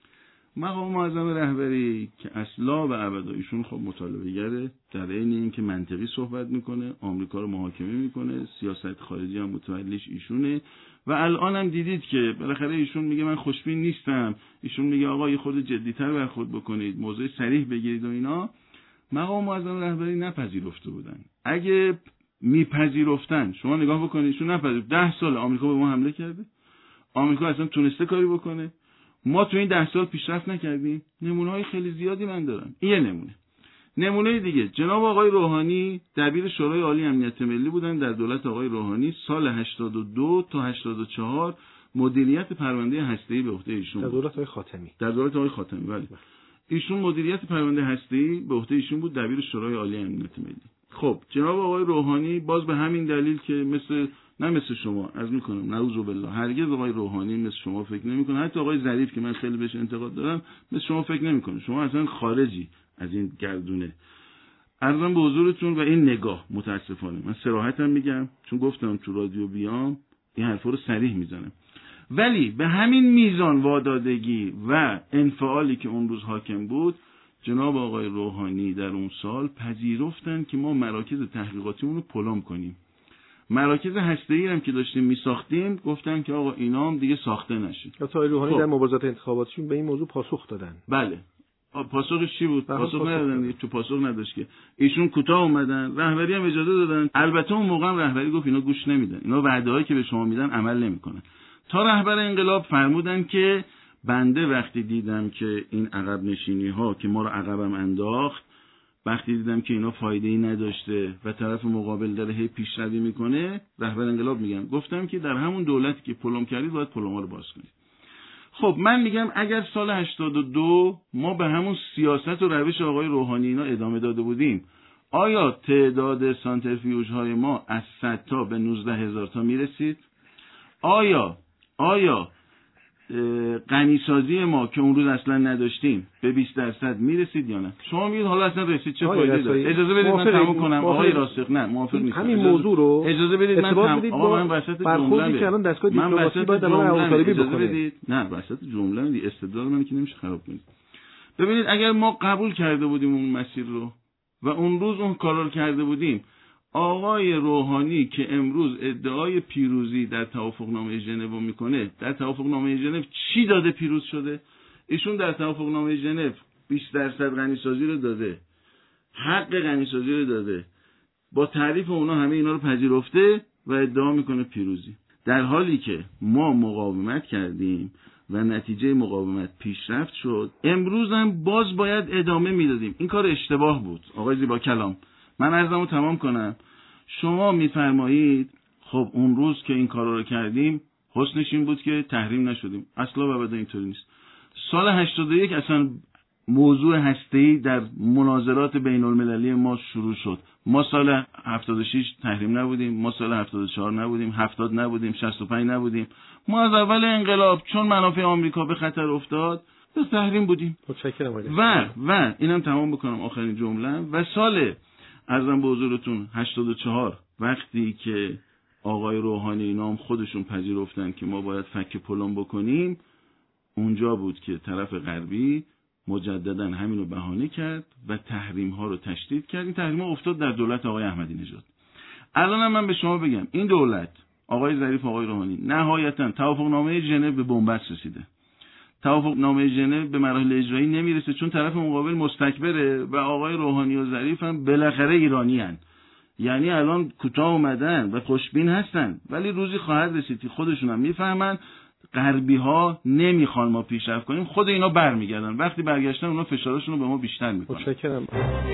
مقام معظم رهبری که اصلا و ابدا ایشون خب مطالبه گره، در عین این که منطقی صحبت میکنه، آمریکا رو محاکمه میکنه، سیاست خارجی هم متولیش ایشونه و الان هم دیدید که بالاخره ایشون میگه من خوشبین نیستم، ایشون میگه آقا یه خود جدی‌تر برخورد بکنید، موضوع صریح بگیرید و اینا. مقام معظم رهبری نپذیرفته بودن. اگه میپذیرفتن، شما نگاه بکنید، ایشون نپذیرفت. ده سال آمریکا به ما حمله کرده، آمریکا اصلا تونسته کاری بکنه؟ ما تو این ده سال پیشرفت نکردیم. نمونه‌های خیلی زیادی من دارم. این یه نمونه. نمونه دیگه، جناب آقای روحانی دبیر شورای عالی امنیت ملی بودن در دولت آقای روحانی. سال هشتاد و دو تا هشتاد و چهار مدیریت پرونده هسته‌ای به عهده ایشون در بود. دولت آقای خاتمی. در دولت آقای خاتمی بله. ایشون مدیریت پرونده هسته‌ای به عهده ایشون بود، دبیر شورای عالی امنیت ملی. خب جناب آقای روحانی باز به همین دلیل که مثل نه مثل شما از میکنم نعوذ بالله، هرگز آقای روحانی مثل شما فکر نمیکنه، حتی آقای ظریف که من خیلی بهش انتقاد دارم مثل شما فکر نمیکنه. شما اصلا خارجی از این گردونه. عرضم به حضورتون و این نگاه متاسفانه من صراحتم میگم، چون گفتم تو رادیو بیام این حرفا رو صریح میزنم، ولی به همین میزان وادادگی و انفعالی که اون روز حاکم بود، جناب آقای روحانی در اون سال پذیرفتن که ما مراکز تحقیقاتیمون رو پلم کنیم. مراکز هسته‌ای هم که داشتیم میساختیم گفتن که آقا اینا هم دیگه ساخته نشه. آقای روحانی خب. در مبارزات انتخاباتیشون به این موضوع پاسخ دادن. بله. پاسخش چی بود؟ پاسخ, پاسخ ندادن. تو پاسخ نداشت که ایشون کوتاه اومدن، رهبری هم اجازه دادن. البته اون موقع هم رهبری گفت اینا گوش نمیدن، اینا وعده‌هایی که به شما میدن عمل نمیکنن. تا رهبر انقلاب فرمودن که بنده وقتی دیدم که این عقب نشینی ها که ما رو عقبم انداخت، وقتی دیدم که اینا فایده‌ای نداشته و طرف مقابل داره هی پیشروی میکنه، رهبر انقلاب میگم گفتم که در همون دولتی که پلم کردید باید پلم‌ها رو باز کنید. خب من میگم اگر سال هشتاد و دو ما به همون سیاست و روش آقای روحانی اینا ادامه داده بودیم، آیا تعداد سانترفیوژهای ما از صد تا به نوزده هزار تا میرسید؟ آیا آیا غنیسازی ما که اون روز اصلا نداشتیم به بیست درصد میرسید یا نه؟ شما میگید حالا اصلا رسید چه فایده داره؟ اجازه بدید من تموم کنم. آقای راسخ نه موافق نیستم. همین موضوع رو اجازه بدید من تموم. آقا من وسط جمله که الان دستگاه دیپلماسی باید الان طالبی بکنه. نه وسط جمله دی استدلال من که نمیشه خراب کنید. ببینید اگر ما قبول کرده بودیم اون مسیر رو و اون روز اون کارا رو کرده بودیم، آقای روحانی که امروز ادعای پیروزی در توافقنامه ژنو میکنه، در توافقنامه ژنو چی داده پیروز شده؟ ایشون در توافقنامه ژنو بیست درصد غنیسازی رو داده، حق غنیسازی رو داده، با تعریف اونا همه اینا رو پذیرفته و ادعا میکنه پیروزی، در حالی که ما مقاومت کردیم و نتیجه مقاومت پیشرفت شد. امروز هم باز باید ادامه میدادیم. این کار اشتباه بود. آقای زیبا کلام، من عرضمو تمام کنم. شما میفرمایید خب اون روز که این کارا رو کردیم حسنش این بود که تحریم نشدیم. اصلا و ابدا اینطوری نیست. سال هشتاد و یک اصلا موضوع هسته‌ای در مناظرات بین المللی ما شروع شد. ما سال هفتاد و شش تحریم نبودیم، ما سال هفتاد و چهار نبودیم، هفتاد نبودیم، شصت و پنج نبودیم. ما از اول انقلاب چون منافع آمریکا به خطر افتاد به تحریم بودیم. متشکرم آقای. و و اینم تمام بکنم آخرین جمله. و سال عرضم به حضورتون هشتاد و چهار وقتی که آقای روحانی اینا هم خودشون پذیرفتن که ما باید فک پلم بکنیم، اونجا بود که طرف غربی مجددا همین رو بهانه کرد و تحریم ها رو تشدید کرد. این تحریم ها افتاد در دولت آقای احمدی نژاد. الان هم من به شما بگم این دولت آقای ظریف آقای روحانی نهایتا توافقنامه ژنو به بنبست رسیده. توافقنامه ژنو به مراحل اجرایی نمیرسه چون طرف مقابل مستکبره و آقای روحانی و ظریف هم بالاخره ایرانی هن. یعنی الان کوتاه اومدن و خوشبین هستن، ولی روزی خواهد رسید که خودشون هم میفهمن غربی ها نمیخوان ما پیشرفت کنیم، خود اینا برمیگردن. وقتی برگشتن اونا فشارشون رو به ما بیشتر میکنن. متشکرم.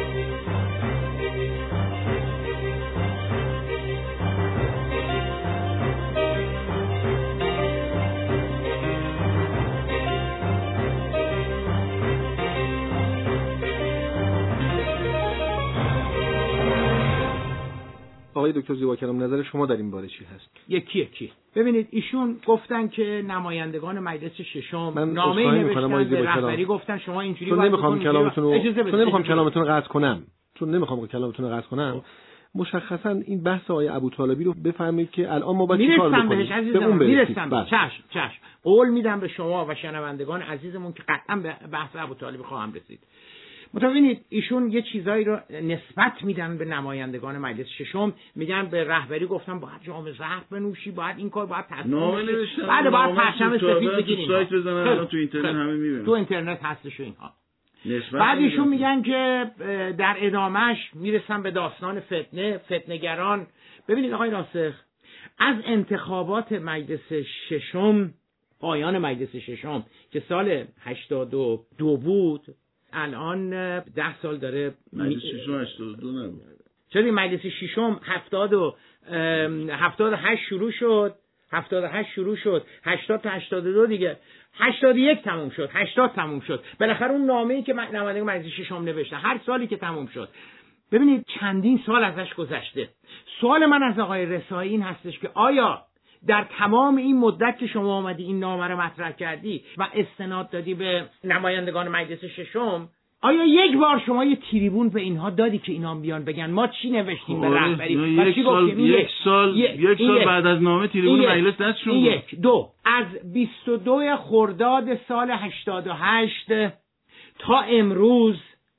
آقای دکتر زیباکلام نظر شما در این باره چی هست؟ یکی یکی ببینید، ایشون گفتن که نمایندگان مجلس ششم نامه نوشتن به رهبری، گفتن شما اینجوری باید نمیخوام کلامتون رو چون نمیخوام کلامتون رو قطع کنم چون نمیخوام کلامتون رو قطع کنم مشخصا این بحث آقای ابوطالبی رو بفهمید که الان ما باید چیکار بکنیم. میرسم بهش عزیزم، میرسم. چشم چشم قول میدم به شما و شنوندگان عزیزمون که قطعا به بحث ابوطالبی خواهم رسید. ببینید ایشون یه چیزایی رو نسبت میدن به نمایندگان مجلس ششم، میگن به رهبری گفتن باید جام زهر بنوشی، باید این کار، باید تصمیم بگیری، بعد باید پرچم سفید بگیریم. سایت بزنن الان تو اینترنت همه میبینن. تو اینترنت هستش اینها. بعد ایشون میگن که در ادامهش میرسن به داستان فتنه، فتنه‌گران. ببینید آقای راسخ، از انتخابات مجلس ششم، پایان مجلس ششم که سال هشتاد و دو بود، الان ده سال داره. مجلس ششم هشتاد و دو نبود. چرا مجلس ششم هفتاد و هفتاد و هشت شروع شد، هفتاد و هشت شروع شد، هشتاد تا هشتاد و دو دیگه، هشتاد و یک تموم شد، هشتاد تموم شد. بالاخره اون نامه‌ای که نماینده مجلس ششم نوشته هر سالی که تموم شد، ببینید چندین سال ازش گذشته. سوال من از آقای رسایی این هستش که آیا در تمام این مدت که شما آمدی این نامه رو مطرح کردی و استناد دادی به نمایندگان مجلس ششم، آیا یک بار شما یه تریبون به اینها دادی که اینا بیان بگن ما چی نوشتیم به رهبری و چی گفتیم؟ یک سال یک سال بعد از نامه تریبون مجلس دستشون بود. یک دو از بیست و دو خرداد سال هشتاد و هشت تا امروز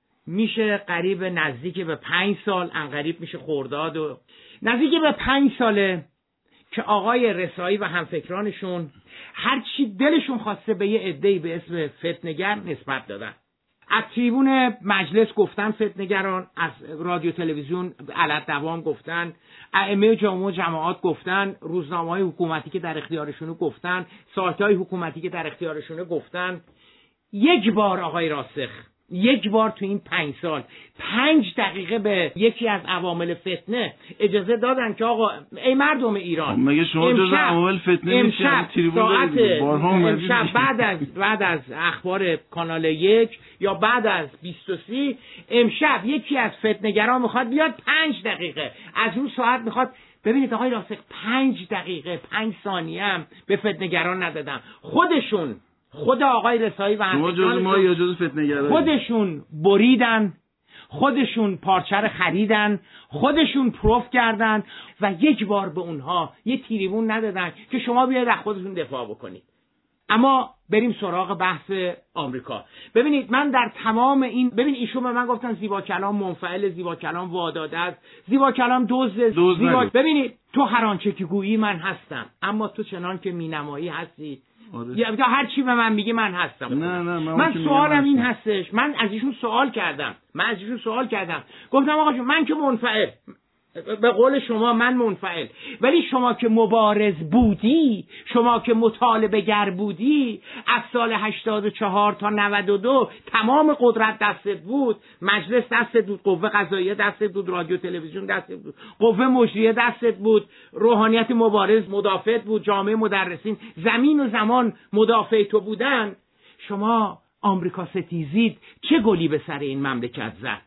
میشه قریب نزدیک به پنج سال، انقریب میشه خرداد و نزدیک به پنج ساله که آقای رسایی و همفکرانشون هر چی دلشون خواسته به یه عده‌ای به اسم فتنه‌گر نسبت دادن. از تریبون مجلس گفتن فتنه‌گران، از رادیو تلویزیون علت دوام گفتن، ائمه جامع و جماعات گفتن، روزنامه‌های حکومتی که در اختیارشونه گفتن، سایت‌های حکومتی که در اختیارشونه گفتن. یک بار آقای راسخ، یک بار تو این پنج سال پنج دقیقه به یکی از عوامل فتنه اجازه دادن که آقا ای مردم ایران، مگه شما جزء عوامل فتنه میشید؟ امشب بعد از بعد از اخبار کانال یک یا بعد از بیست و سه امشب یکی از فتنه‌گران میخواد بیاد پنج دقیقه از اون ساعت میخواد. ببینید آقای راسخ، پنج دقیقه پنج ثانیه هم به فتنه‌گران ندادن. خودشون خود آقای رسایی و همفکران خودشون بریدن، خودشون پارچه رو خریدن، خودشون پروف کردن و یک بار به اونها یه تریبون ندادن که شما بیاید از خودتون دفاع بکنید. اما بریم سراغ بحث آمریکا. ببینید من در تمام این، ببین ایشون به من گفتن زیبا کلام منفعل، زیبا کلام واداده است، زیبا کلام دزد، زیبا... ببینید تو هر آنچه که گویی من هستم، اما تو چنان که مینمایی هستی. یا هر چی به من میگه من هستم. نه نه من, من سوالم این هستش، من از ایشون سوال کردم من از ایشون سوال کردم گفتم آقا جون من که منفعل، به قول شما من منفعل، ولی شما که مبارز بودی، شما که مطالبه گر بودی، از سال هشتاد و چهار تا نود و دو تمام قدرت دستت بود، مجلس دستت بود، قوه قضاییه دستت بود، رادیو تلویزیون دستت بود، قوه مجریه دستت بود، روحانیت مبارز مدافعت بود، جامعه مدرسین زمین و زمان مدافع تو بودن. شما آمریکا ستیزید چه گلی به سر این مملکت زد؟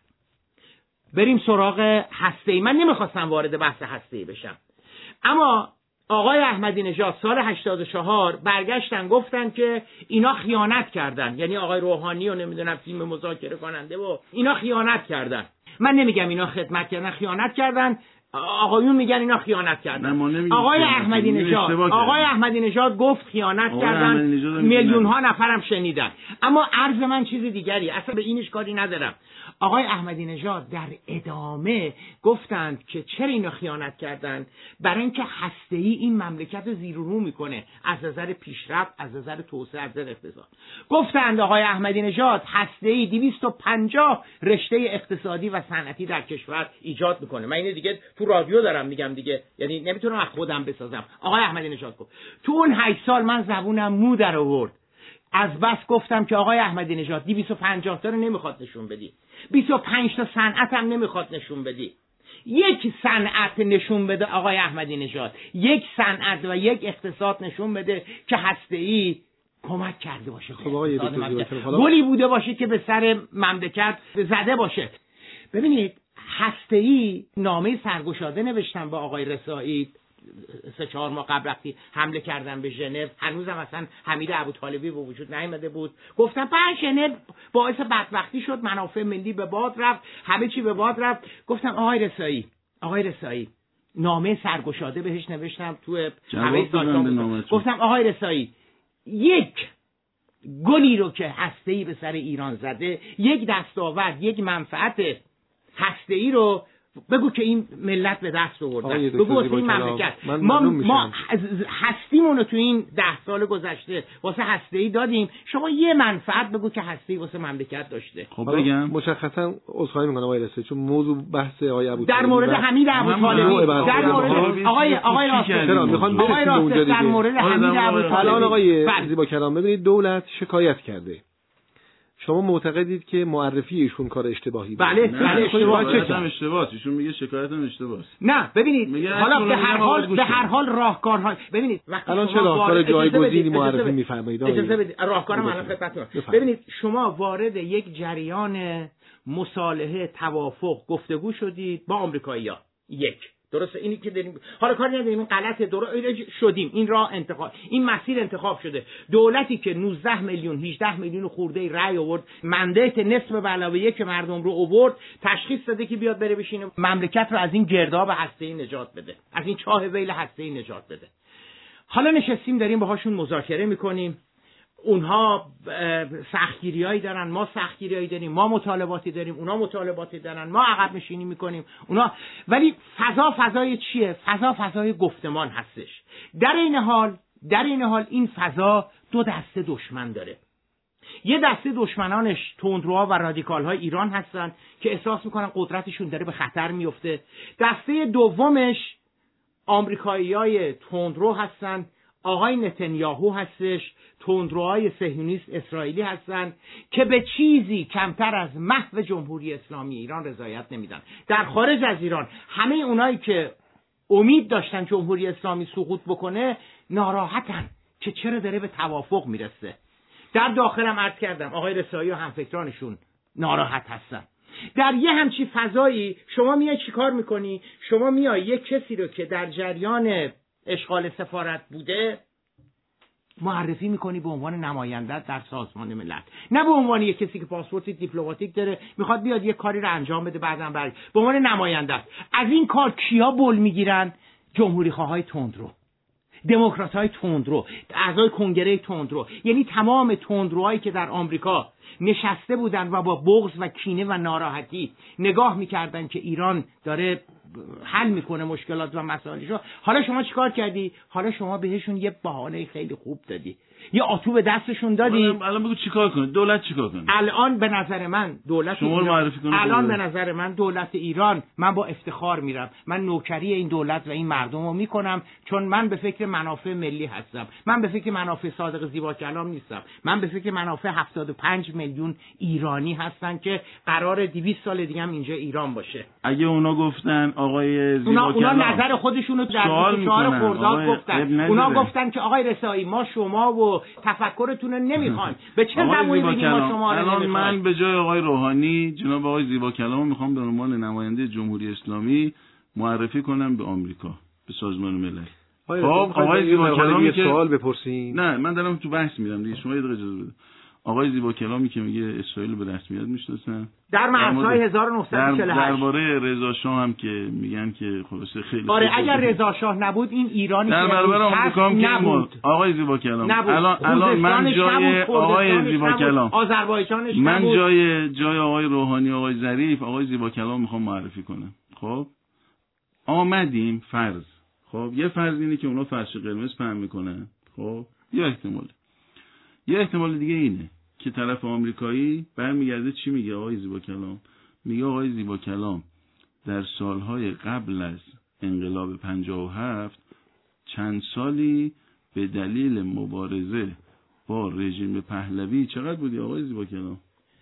بریم سراغ هسته‌ای. من نمیخواستم وارد بحث هسته‌ای بشم، اما آقای احمدی نژاد سال هشتاد و چهار برگشتن گفتن که اینا خیانت کردن، یعنی آقای روحانی و نمیدونم تیم مذاکره کننده و اینا خیانت کردن. من نمیگم اینا خدمت کردن، خیانت کردن. آقایون میگن اینا خیانت کردن. آقای احمدی نژاد آقای احمدی نژاد گفت خیانت کردن، میلیون ها نفرم شنیدن. اما عرض من چیز دیگری، اصلا به اینش کاری ندارم. آقای احمدی نژاد در ادامه گفتند که چرا اینا خیانت کردن؟ برای اینکه هسته‌ای این مملکت رو زیر و رو میکنه از نظر پیشرفت، از نظر توسعه، از نظر اقتصاد. گفتند آقای احمدی نژاد هسته‌ای دویست و پنجاه رشته اقتصادی و صنعتی در کشور ایجاد میکنه. من اینو دیگه تو رادیو دارم میگم دیگه، یعنی نمیتونم از خودم بسازم. آقای احمدی نژاد گفت تو اون هشت سال من زبونم مو در آورد، از بس گفتم که آقای احمدی نژاد دی بیست و پنج تا رو نمیخواد نشون بدی، بیست و پنج تا صنعت هم نمیخواد نشون بدی. یک صنعت نشون بده آقای احمدی نژاد، یک صنعت و یک اقتصاد نشون بده که هسته‌ای کمک کرده باشه. خب آقای گلی بوده باشه که به سر مملکت زده باشه. ببینید هسته‌ای نامه سرگشاده نوشتم با آقای رسایی سه چهار ماه قبل وقتی حمله کردن به ژنو، هنوزم اصلا حمید ابوطالبی به وجود نیامده بود. گفتم بعد ژنو باعث بدبختی شد، منافع ملی به باد رفت، همه چی به باد رفت. گفتم آقای رسایی آقای رسایی نامه سرگشاده بهش نوشتم تو همه سایتام. گفتم آقای رسایی یک گلی رو که هسته‌ای به سر ایران زده، یک دستاورد، یک منفعت هسته‌ای رو بگو که این ملت به دست آوردن، بگو واسه این مملکت ما ما هستیمون رو تو این ده سال گذشته واسه هسته‌ای دادیم، شما یه منفعت بگو که هسته‌ای واسه مملکت داشته. خب بگم مشخصا عذرخواهی میکنم آقای رسایی، چون موضوع بحث آقای ابوطالبی در مورد حمید ابوطالبی در مورد آقای آقای راست میخوان برسیم به اونجا دیگه. در مورد حمید ابوطالبی الان آقای زیبا کلام ببینید دولت شکایت کرده، شما معتقدید که معرفی ایشون کار اشتباهی بود؟ بله بله اشتباهه، هم اشتباهه. ایشون میگه شکایت هم اشتباهه. نه ببینید حالا به هر حال به هر حال راهکارها ببینید الان چه راهکار جایگزینی معرفی میفرمایید؟ اجازه بدید راهکارم الان خدمتتون. ببینید شما وارد یک جریان مصالحه، توافق، گفتگو شدید با آمریکایی‌ها. یک درسته اینی که داریم، حالا کاری نداریم این غلطه، درست شدیم، این راه انتخاب، این مسیر انتخاب شده. دولتی که نوزده میلیون هجده میلیون خورده رأی آورد، مندیت نصف به علاوه یک مردم رو آورد، تشخیص داده که بیاد بره بشینه مملکت رو از این گرداب هسته‌ای نجات بده، از این چاه ویل هسته‌ای نجات بده. حالا نشستیم داریم باهاشون مذاکره میکنیم، اونها سختگیریایی دارن، ما سختگیریایی داریم، ما مطالباتی داریم، اونا مطالباتی دارن، ما عقب نشینی میکنیم، اونا، ولی فضا فضای چیه؟ فضا فضای گفتمان هستش. در این حال در این حال این فضا دو دسته دشمن داره. یه دسته دشمنانش تندروها و رادیکال‌های ایران هستن که احساس میکنن قدرتشون داره به خطر میفته. دسته دومش آمریکایی‌های تندرو هستن، آقای نتانیاهو هستش، تندروهای صهیونیست اسرائیلی هستن که به چیزی کمتر از محو جمهوری اسلامی ایران رضایت نمیدن. در خارج از ایران همه اونایی که امید داشتن جمهوری اسلامی سقوط بکنه ناراحتن که چرا داره به توافق میرسه. در داخلم عرض کردم آقای رسایی و همفکرانشون ناراحت هستن. در یه همچی فضایی شما میای چیکار میکنی؟ شما میای یک کسی رو که در جریان اشغال سفارت بوده معرفی میکنی به عنوان نماینده در سازمان ملل، نه به عنوان یک کسی که پاسپورت دیپلماتیک داره میخواد بیاد یه کاری رو انجام بده بعداً برای به عنوان نماینده. از این کار کیا بول میگیرن؟ جمهوری خواهای تندرو، دموکرات های تندرو، اعضای کنگره تندرو، یعنی تمام تندروهایی که در آمریکا نشسته بودن و با بغض و کینه و ناراحتی نگاه میکردن که ایران داره حل میکنه مشکلات و مسائلشو. حالا شما چیکار کردی؟ حالا شما بهشون یه بهانه خیلی خوب دادی، یه آتو به دستشون دادی. الان بگو چیکار کنه دولت؟ چیکار کنه الان به نظر من دولت ایران الان به نظر من دولت ایران من با افتخار میرم، من نوکری این دولت و این مردم رو میکنم، چون من به فکر منافع ملی هستم، من به فکر منافع صادق زیبا کلام نیستم، من به فکر منافع هفتاد و پنج میلیون ایرانی هستن که قرار دویست سال دیگه هم اینجا ایران باشه. اگه اونا گفتن آقای زیبا اونا, اونا نظر خودشون رو در چهار خرداد گفتن، اونا گفتن که آقای رسایی ما شما و تفکرتون رو نمیخوایم. به چه زبانی بگیم ما شما رو الان من به جای آقای روحانی جناب آقای زیبا کلام میخوام به عنوان نماینده جمهوری اسلامی معرفی کنم به آمریکا، به سازمان ملل. خب آقای زیبا کلامی که سوال بپرسین. نه من دارم تو بحث میرم دیگه، شما یه دقیقه اجازه بده. آقای زیبا کلامی که میگه اسرائیل به رسمیت میشناسن در مرزهای هزار و نهصد و چهل و هشت، درباره رضا شاه هم که میگن که خلاصه خیلی آره اگر رضا شاه نبود این ایرانی در برابر آمریکا هم نبود. آقای زیبا کلام الان الان من جای آقای زیبا کلام آذربایجانش من نبود. جای جای آقای روحانی، آقای ظریف، آقای زیبا کلام میخوام معرفی کنم. خب آمدیم فرض، خب یه فرض اینه که اونا فرش قرمز پهن میکنن، خب یه احتمال یه احتمال دیگه اینه که طرف آمریکایی برمیگرده چی میگه؟ آقای زیبا کلام میگه آقای زیبا کلام در سالهای قبل از انقلاب پنجاه و هفت چند سالی به دلیل مبارزه با رژیم پهلوی، چقدر بودی آقای زیباکلام؟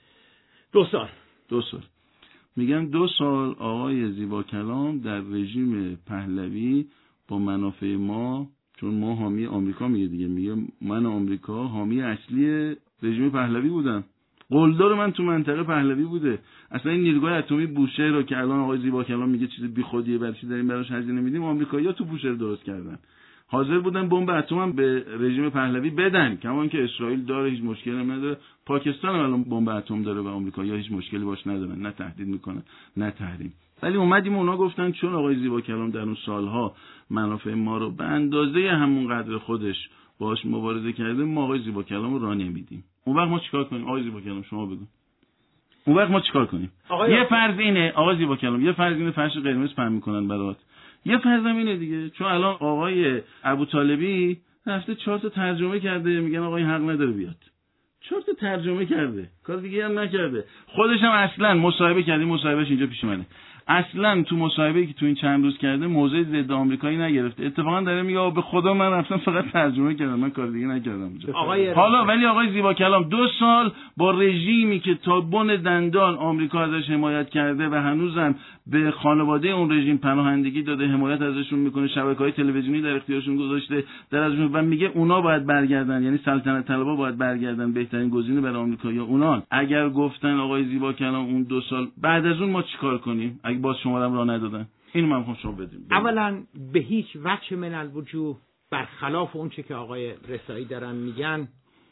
دو سال دو سال میگم دو سال آقای زیباکلام در رژیم پهلوی با منافع ما، چون ما حامی آمریکا میگه دیگه، میگه من آمریکا حامی اصلی رژیم پهلوی بودم، قلدر من تو منطقه پهلوی بوده. اصلا این نیروگاه اتمی بوشهر رو که الان آقای زیباکلام میگه چیز بیخودیه، برای چی داریم براش هزینه میدیم، آمریکایی‌ها تو بوشهر درست کردن، حاضر بودن بمب اتم هم به رژیم پهلوی بدن، کما اینکه اسرائیل داره هیچ مشکلی هم نداره، پاکستان هم الان بمب اتم داره و آمریکایی‌ها هیچ مشکلی باش ندارن، نه تهدید میکنن نه تحریم. ولی اومدیم اونا گفتن چون آقای زیباکلام در اون سالها منافع ما رو به اندازه همون قدر خودش باهاش مبارزه کرده، ما آقای زیباکلام رو راه نمیدیم. اون وقت ما چیکار کنیم آقای زیباکلام؟ شما بگو. اون وقت ما چیکار کنیم؟ یه فرض اینه آقای زیباکلام، یه فرض اینه فرش قرمز پهن میکنن برات. یه فرض هم اینه دیگه، چون الان آقای ابوطالبی رفته چهار تا ترجمه کرده، میگن آقا این حق نداره بیاد. چهار تا ترجمه کرده، کار دیگه هم نکرده. خودش هم اصلا مصاحبه کرده، مصاحبهش اینجا پیش منه. اصلا تو مصاحبه‌ای که تو این چند روز کرده موضع ضد آمریکایی نگرفته. اتفاقا داره میگه به خدا من رفتم فقط ترجمه کردم، من کار دیگه نکردم. حالا ولی آقای زیباکلام دو سال با رژیمی که تا بن دندان آمریکا ازش حمایت کرده و هنوزم به خانواده اون رژیم پناهندگی داده، حمایت ازشون میکنه، شبکه‌های تلویزیونی در اختیارشون گذاشته، در ازشون و میگه اونا باید برگردن، یعنی سلطنت طلبا باید برگردن، بهترین گزینه برای آمریکایی‌ها اونان. اگر گفتن آقای زیباکلام اون دو سال بعد از اون ما چیکار کنیم؟ اگه باز شما رو راه ندادن، اینو من میخوام شما بدیم. اولا به هیچ وجه من الوجوه، برخلاف اون چه که آقای رسایی دارن میگن،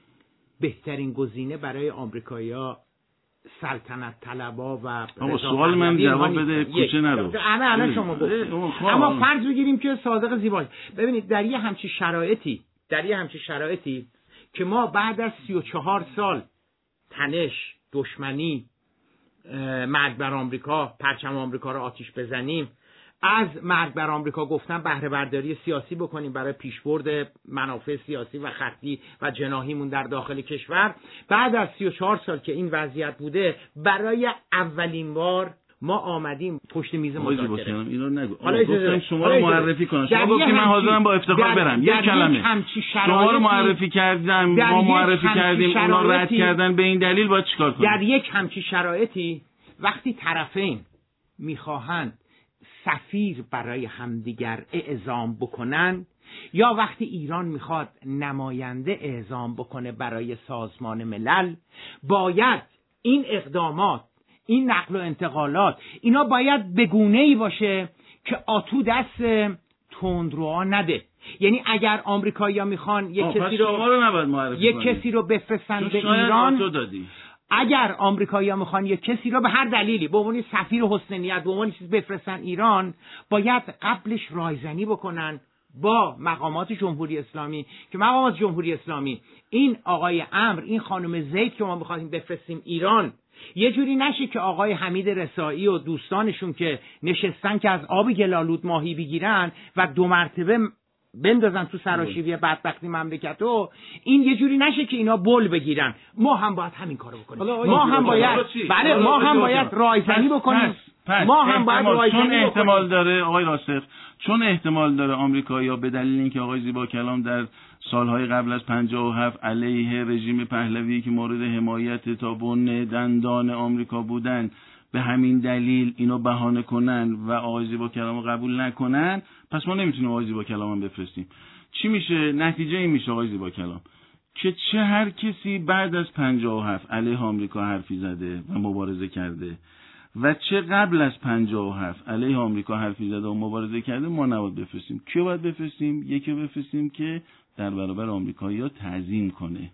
بهترین گزینه برای آمریکایی‌ها سلطنت طلبا و اما سوال من جواب بده، کوچه نرو. انا انا شما گفتید. اما فرض بگیریم که صادق زیبایی، ببینید در یه همچین شرایطی در یه همچین شرایطی که ما بعد از سی و چهار سال تنش، دشمنی، مرگ بر آمریکا، پرچم آمریکا رو آتیش بزنیم، از مرگ بر آمریکا گفتن بهره برداری سیاسی بکنیم برای پیشبرد منافع سیاسی و خطی و جناحیمون در داخل کشور، بعد از سی و چهار سال که این وضعیت بوده، برای اولین بار ما آمدیم پشت میز مذاکره. اینو نگو. حالا گفتم شما رو معرفی کنم. شما گفتید من حاضرم با افتخار برم. یک کلمه. شما رو معرفی کردم، ما معرفی کردیم، اونا رد کردن، به این دلیل باید چیکار کنیم؟ در یک همچین شرایطی وقتی طرفین میخواهند سفیر برای همدیگر اعزام بکنن، یا وقتی ایران میخواد نماینده اعزام بکنه برای سازمان ملل، باید این اقدامات، این نقل و انتقالات، اینا باید به گونه‌ای باشه که آتو دست تندروها نده. یعنی اگر آمریکایی‌ها میخوان یک کسی رو, رو یک کسی رو بفرستن به ایران، اگر آمریکایی‌ها میخوان یک کسی رو به هر دلیلی به عنوان سفیر حسن نیت به عنوان چیز بفرستن ایران، باید قبلش رایزنی بکنن با مقامات جمهوری اسلامی که مقامات جمهوری اسلامی این آقای عمرو، این خانم زید که ما میخوایم بفرستیم ایران، یه جوری نشه که آقای حمید رسایی و دوستانشون که نشستن که از آب گلالود ماهی بگیرن و دو مرتبه بندازن تو سراشیبی بدبختی مملکتو، این یه جوری نشه که اینا بول بگیرن. ما هم باید همین کارو بکنیم. ما هم باید بله ما هم باید رایزنی بکنیم. ما هم باید رایزنی بکنیم. چون احتمال داره آقای راسخ، چون احتمال داره آمریکایی‌ها به دلیل اینکه آقای زیباکلام در سالهای قبل از پنجاه و هفت علیه رژیم پهلوی که مورد حمایت تا بن دندان آمریکا بودن، به همین دلیل اینو بهانه کنن و آقای زیباکلام رو قبول نکنن، پس ما نمیتونیم آقای زیباکلام بفرستیم. چی میشه؟ نتیجه این میشه آقای زیباکلام که چه هر کسی بعد از پنجاه و هفت علیه آمریکا حرفی زده و مبارزه کرده و چه قبل از پنجاه و هفت علیه آمریکا حرفی زده و مبارزه کرده، ما نباید بفرستیم. کیو باید بفرستیم؟ یکی رو بفرستیم که در برابر آمریکایی‌ها تعظیم کنه.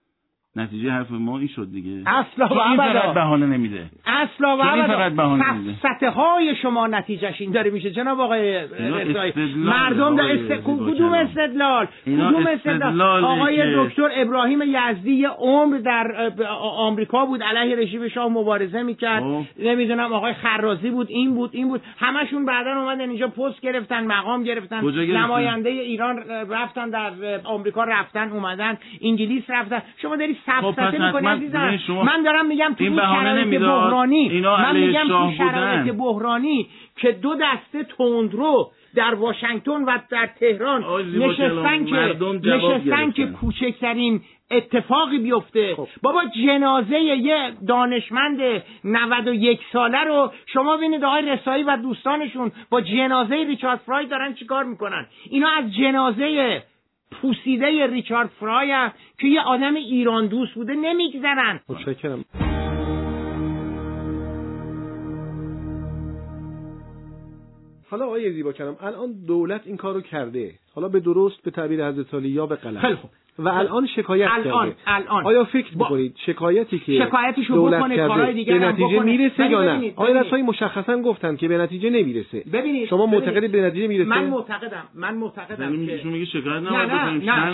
نتیجه حرف ما این شد دیگه. اصلا و این فقط بهانه نمیده. اصلا و ابدا. سطح های شما نتیجهش این داره میشه جناب آقای رضایی. مردم در است... کدوم استدلال؟ کدوم استدلال؟ آقای دکتر ابراهیم یزدی عمر در آمریکا بود، علیه رژیم شاه مبارزه میکرد. نمیدونم آقای خرازی بود، این بود این بود، همشون بعدن اومدن اینجا پست گرفتن، مقام گرفتن، نماینده ایران رفتن در آمریکا، رفتن اومدن انگلیس رفتن. شما داری سفسطه میکنی عزیزم. من دارم میگم تو این شرایط بحرانی، من میگم تو شرایط بحرانی که دو دسته تندرو در واشنگتن و در تهران نشستن که نشستن که کوچکترین اتفاقی بیفته. خب. بابا جنازه یه دانشمند نود و یک ساله رو شما ببینید آقای رسایی و دوستانشون با جنازه ریچارد فرای دارن چیکار میکنن. اینا از جنازه پوسیده ریچارد فرای هم که یه آدم ایران دوست بوده نمیگذرن. متشکرم. حالا آقای زیبا کلام، الان دولت این کارو کرده، حالا به درست، به تعبیر حضرت علی یا به غلط، و الان شکایت الان کرده. الان آیا فکر می‌کنید شکایتی که شکایتشو بکنه کارهای دیگه به نتیجه بکنه. میرسه یا نه؟ آقای رسایی مشخصا گفتن که به نتیجه نمیرسه. ببینید شما معتقدید به نتیجه میرسه؟ من معتقدم من معتقدم که میگه شکایت نه نه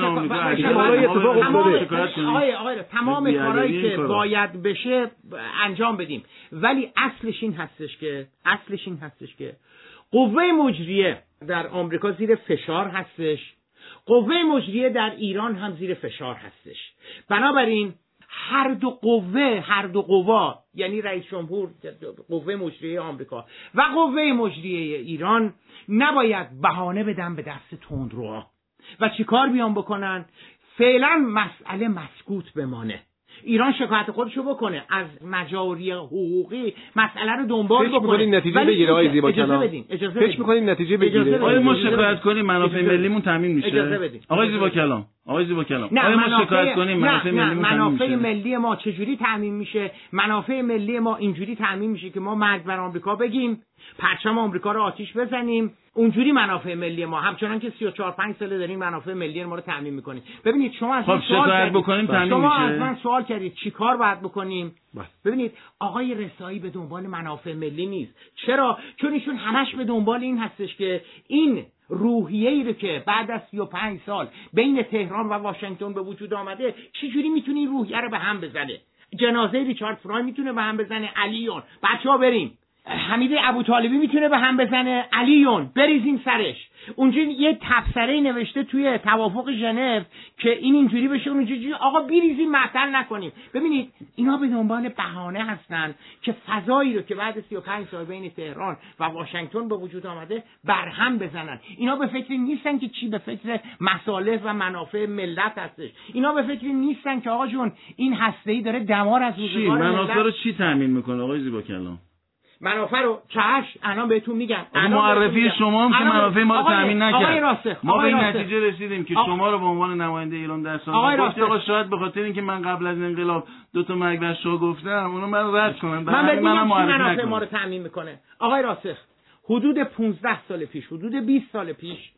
نه آقای آقای تمام کارهایی که باید بشه انجام بدیم، ولی اصلش این هستش که اصلش این هستش که قوه مجریه در آمریکا زیر فشار هستش، قوه مجریه در ایران هم زیر فشار هستش. بنابراین هر دو قوه هر دو قوا، یعنی رئیس جمهور، قوه مجریه آمریکا و قوه مجریه ایران، نباید بهانه بدن به دست تندروها و چیکار بیان بکنن؟ فعلا مسئله مسکوت بمانه. ایران شکایت خودشو بکنه، از مجاری حقوقی مسئله رو دنبال بکنه. فکر می‌کنید نتیجه بگیره آقای زیبا کلام؟ اجازه بدین اجازه بدین. فکر می‌کنید نتیجه بگیره؟ آیا ما شکایت کنیم منافع ملیمون تامین میشه؟ اجازه بدین. آقای زیبا کلام، آقای زیبا کلام، آیا ما شکایت کنیم منافع ملیمون تامین منافع میشه؟ ملی ما چجوری تامین میشه؟ منافع ملی ما اینجوری تامین میشه که ما مرگ بر آمریکا بگیم، پرچم آمریکا رو آتیش بزنیم، اونجوری منافع ملی ما، همچنان که سی و چهار پنج ساله دارین منافع ملی ما رو تامین میکنیم. ببینید شما از من سوال کردید بکنیم تامین شما میشه. از من سوال کردید چیکار باید بکنیم؟ ببینید آقای رسایی به دنبال منافع ملی نیست. چرا؟ چون ایشون همش به دنبال این هستش که این روحیه‌ای رو که بعد از سی و پنج سال بین تهران و واشنگتن به وجود آمده، چجوری میتونه این روحیه رو به هم بزنه؟ جنازه ریچارد فرای میتونه به هم بزنه، علیون بچه‌ها بریم. حمید ابوطالبی میتونه به هم بزنه، علیون بریزیم سرش. اونجا یه تبصره نوشته توی توافق ژنو که این اینجوری بشه اونجوری، آقا بریزیم معطل نکنیم. ببینید اینا به دنبال بهانه هستن که فضایی رو که بعد سی و پنج سال بین تهران و واشنگتن به وجود آمده برهم بزنن. اینا به فکر نیستن که چی، به فکر مصالح و منافع ملت هستش. اینا به فکر نیستن که آقا جون این هسته‌ای داره دمار از روزگار ملت. منافع رو چی تامین میکنه آقای زیبا کلام؟ منافع رو چش الان بهتون میگم. معرفی شما هم که منافع ما رو تامین نکرد. ما به این راسخ. نتیجه رسیدیم که آقای شما رو به عنوان نماینده ایران در سازمان گفت آقا شاید به خاطر اینکه من قبل از انقلاب دو تا مرگ بر شاه گفتم اونو من رد کنم. من بگم منم منافع ما رو تامین میکنه. آقای راسخ حدود پانزده سال پیش، حدود بیست سال پیش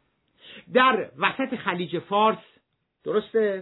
در وسط خلیج فارس، درسته،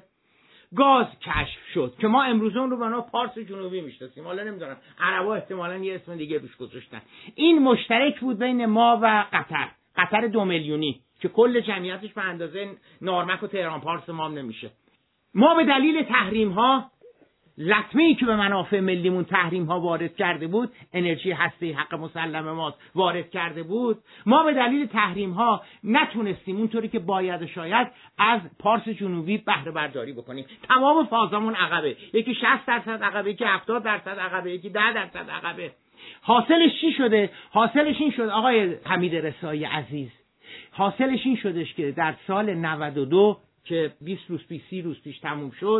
گاز کشف شد که ما امروز اون رو به نام پارس جنوبی میشناسیم. حالا نمیدونم عربا احتمالاً یه اسم دیگه روش گذاشتن. این مشترک بود بین ما و قطر. قطر دو میلیونی که کل جمعیتش به اندازه نارمک و تهران پارس ما هم نمیشه. ما به دلیل تحریم ها، لطمه‌ای که به منافع ملیمون تحریم ها وارد کرده بود، انرژی هسته‌ای حق مسلم ماست وارد کرده بود، ما به دلیل تحریم ها نتونستیم اونطوری که باید و شاید از پارس جنوبی بهره برداری بکنیم. تمام فازامون عقبه، یکی شصت درصد عقبه، یکی هفتاد درصد عقبه، یکی ده درصد عقبه. حاصلش چی شده؟ حاصلش این شد آقای حمید رسایی عزیز، حاصلش این شدش که در سال نود و دو که بیست روز پیش سی روز پیش تموم شد،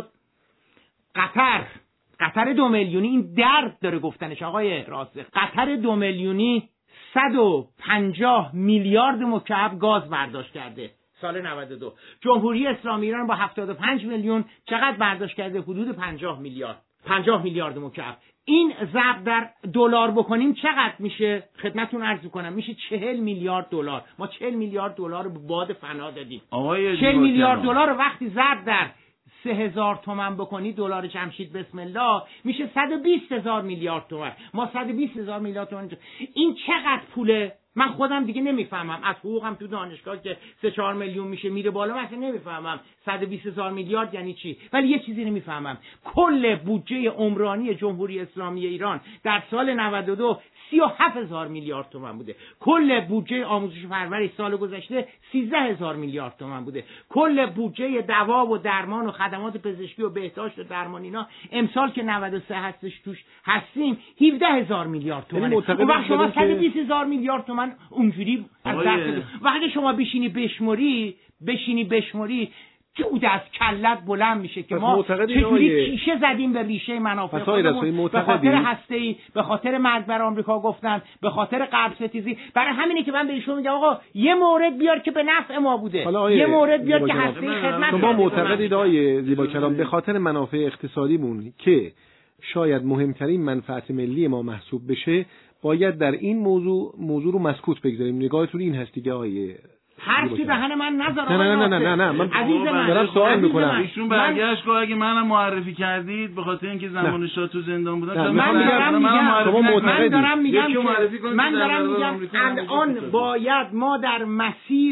قطر قطر دو میلیونی، این درد داره گفتنش آقای راسخ، قطر دو میلیونی صد و پنجاه میلیارد مکعب گاز برداشت کرده سال نود و دو. جمهوری اسلامی ایران با هفتاد و پنج میلیون چقدر برداشت کرده؟ حدود پنجاه میلیارد پنجاه میلیارد مکعب. این ضرب در دلار بکنیم چقدر میشه؟ خدمتتون عرض کنم میشه چهل میلیارد دلار. ما چهل میلیارد دلار رو به باد فنا دادیم. چهل میلیارد دلار رو وقتی ضرب در سه هزار تومن بکنی دلار جمشید بسم الله میشه صد و بیست هزار میلیارد تومن. ما صد و بیست هزار میلیارد تومن. این چقدر پول من خودم دیگه نمیفهمم، از حقوقم تو دانشگاه که سه چهار میلیون میشه میره بالا، مثلا نمیفهمم صد و بیست هزار میلیارد یعنی چی. ولی یه چیزی نمیفهمم، کل بودجه عمرانی جمهوری اسلامی ایران در سال نود و دو سی و هفت هزار میلیارد تومان بوده. کل بودجه آموزش و پرورش سال گذشته سیزده هزار میلیارد تومان بوده. کل بودجه دوا و درمان و خدمات پزشکی و بهداشت و درمان اینا امسال که نود و سه هستش توش هستیم هفده هزار میلیارد تومان. وقتی شما صد و بیست هزار میلیارد تومان اونجوری از دست وقتی شما بشینی بشموری بشینی بشموری دود از کلت بلند میشه که ما چجوری کیشه زدیم به ریشه منافع خودمون، به خاطر هسته‌ای، به خاطر مرگ بر آمریکا گفتن، به خاطر غرب ستیزی. برای همینه که من به ایشون میگم آقا یه مورد بیار که به نفع ما بوده، یه مورد بیار که هسته‌ای خدمت شما معتقدید آقای زیبا کلام به خاطر منافع اقتصادیمون که شاید مهمترین منفعت ملی ما محسوب بشه باید در این موضوع موضوع رو مسکوت بگذاریم؟ نگاهتون این هست دیگه آقای حرفی دهن من نذار. نه نه نه نه نه من دارم سوال میکنم. ایشون برگشت گفت اگه منم معرفی کردید به خاطر اینکه زمان شاه تو زندان بودم. من دارم میگم من دارم میگم من دارم میگم الان باید ما در مسیر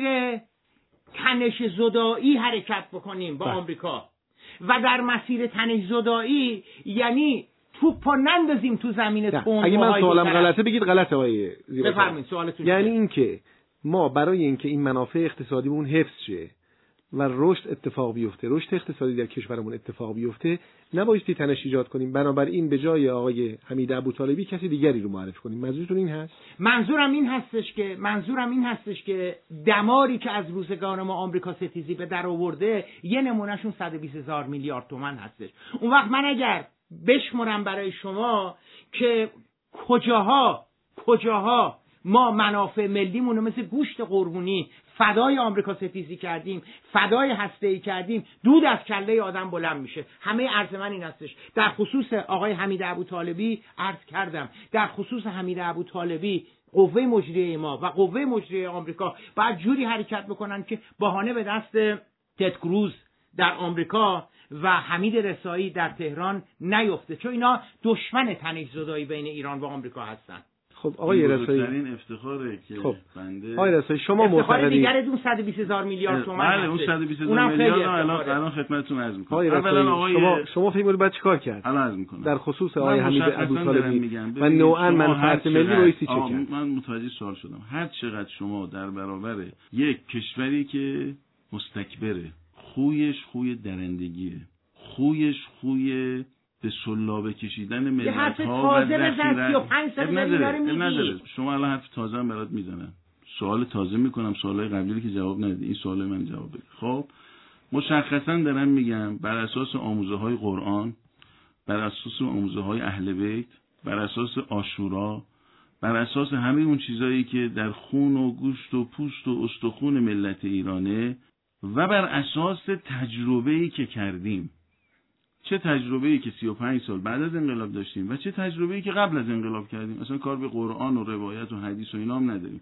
تنش زدایی حرکت بکنیم با آمریکا و در مسیر تنش زدایی یعنی توپو نندازیم تو زمین تند. اگه من سوالم غلطه بگید غلطه آقای زیبا. بفرمایید سوالتون. یعنی اینکه ما برای اینکه این منافع اقتصادیمون حفظ شه و رشد اتفاق بیفته، رشد اقتصادی در کشورمون اتفاق بیفته، نبایستی تنش ایجاد کنیم، بنابراین به جای آقای حمید ابوطالبی کسی دیگری رو معرفی کنیم. منظورتون این هست؟ منظورم این هستش که منظورم این هستش که دماری که از روزگار ما آمریکا ستیزی به در آورده یه نمونهشون صد و بیست هزار میلیارد تومان هستش. اون وقت من اگر بشمرم برای شما که کجاها کجاها ما منافع ملیمون رو مثل گوشت قربونی فدای آمریکا ستیزی کردیم، فدای هسته‌ای کردیم، دود از کله آدم بلند میشه. همه عرض من این هستش. در خصوص آقای حمید ابوطالبی عرض کردم، در خصوص حمید ابوطالبی قوه مجریه ما و قوه مجریه آمریکا باید جوری حرکت بکنن که بهانه به دست تد کروز در آمریکا و حمید رسایی در تهران نیفته، چون اینا دشمن تنش زدایی بین ایران و آمریکا هستن. خب آقای رسایی این افتخاره که خب. بنده آقای رسایی شما معتقدید دیگر دون صد و بیست هزار میلیارد تومان بله اون صد و بیست هزار میلیارد الان الان خدمتتون عرض می‌کنم. اولا آقای شما شما فکر می‌کنید بعد چیکار کرد؟ الان عرض می‌کنم در خصوص آقای حمید ابوطالبی و نوعاً منفعت ملی بایستی چه کرد؟ من متوجه سوال شدم. هر چقدر شما در برابر یک کشوری که مستکبره، خویش خوی درندگیه، خویش خوی به سلابه کشیدن ملت‌ها و نداره. شما الان حرف تازه هم برات میزنم، سوال تازه میکنم، سوالای قبلی که جواب ندادی، این سوال من جواب بده. خب مشخصا دارم میگم بر اساس آموزه های قرآن، بر اساس آموزه های اهل بیت، بر اساس عاشورا، بر اساس همه اون چیزایی که در خون و گوشت و پوست و استخون ملت ایرانه و بر اساس تجربه‌ای که کردیم، چه تجربه‌ای که سی و پنج سال بعد از انقلاب داشتیم و چه تجربه‌ای که قبل از انقلاب کردیم. اصلا کار به قرآن و روایت و حدیث و اینا هم نداریم.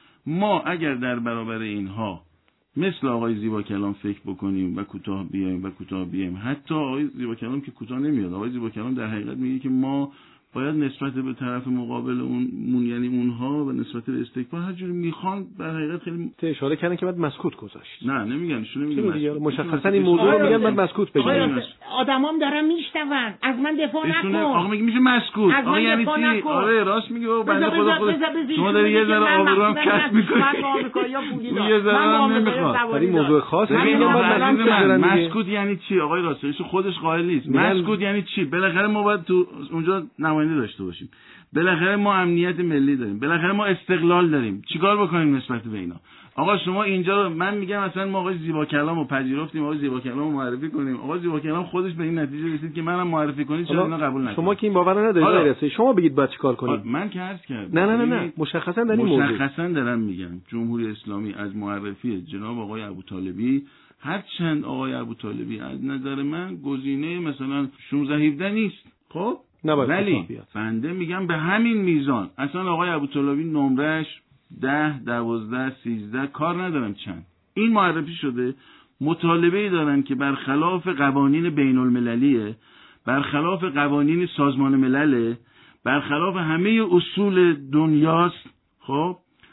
ما اگر در برابر اینها مثل آقای زیبا کلام فکر بکنیم و کوتاه بیایم و کوتاه بیایم، حتی آقای زیبا کلام که کوتاه نمیاد، آقای زیبا کلام در حقیقت میگه که ما باید نسبت به طرف مقابل اون مون یعنی اونها و نسبت به استکبار هر جوری میخوان در حقیقت خیلی اشاره کردن که بعد مسکوت گذاشت. نه نمیگن، ایشون نمیگن مشخصا این موضوع رو میگن بعد مسکوت بگن. آدمام دارن میشنون، از من دفاع نکن. آقا میگه میشه مسکوت. آقا یعنی چی؟ آره راست میگه بابا، بنده خدا خود شما داری یه ذره آبروام کسب میکنی. من با آمریکایی‌ها پولی دارم. یه ذره نمیخواد. این موضوع خاصه میگم بعد مسکوت یعنی چی؟ آقای راستش خودش قائل نیست. مسکوت یعنی چی؟ بالاخره ما باید تو اونجا نماینده داشته باشیم. بالاخره ما امنیت ملی داریم، بالاخره ما استقلال داریم. چیکار بکنیم نسبت به اینا؟ آقا شما اینجا رو من میگم مثلا ما آقای زیبا کلام رو پذیرفتیم، آقای زیبا کلام رو معرفی کنیم، آقای زیبا کلام خودش به این نتیجه رسید که منم معرفی کنید، چرا اینا قبول نکنید؟ شما که این باور ندارید آقای شما بگید بعد چیکار کنیم؟ من که عرض کردم. نه نه نه مشخصا در این موضوع مشخصا دارم میگم جمهوری اسلامی از معرفی جناب آقای ابوطالبی، هرچند آقای ابوطالبی از نظر من گزینه مثلا شانزده هفده نیست، خب ولی بنده میگم به همین میزان اصلا آقای ابوطالبی نمرش ده، دوازده، سیزده کار ندارم چند، این معرفی شده، مطالبه‌ای دارن که برخلاف قوانین بین المللیه، برخلاف قوانین سازمان ملله، برخلاف همه اصول دنیاست، خب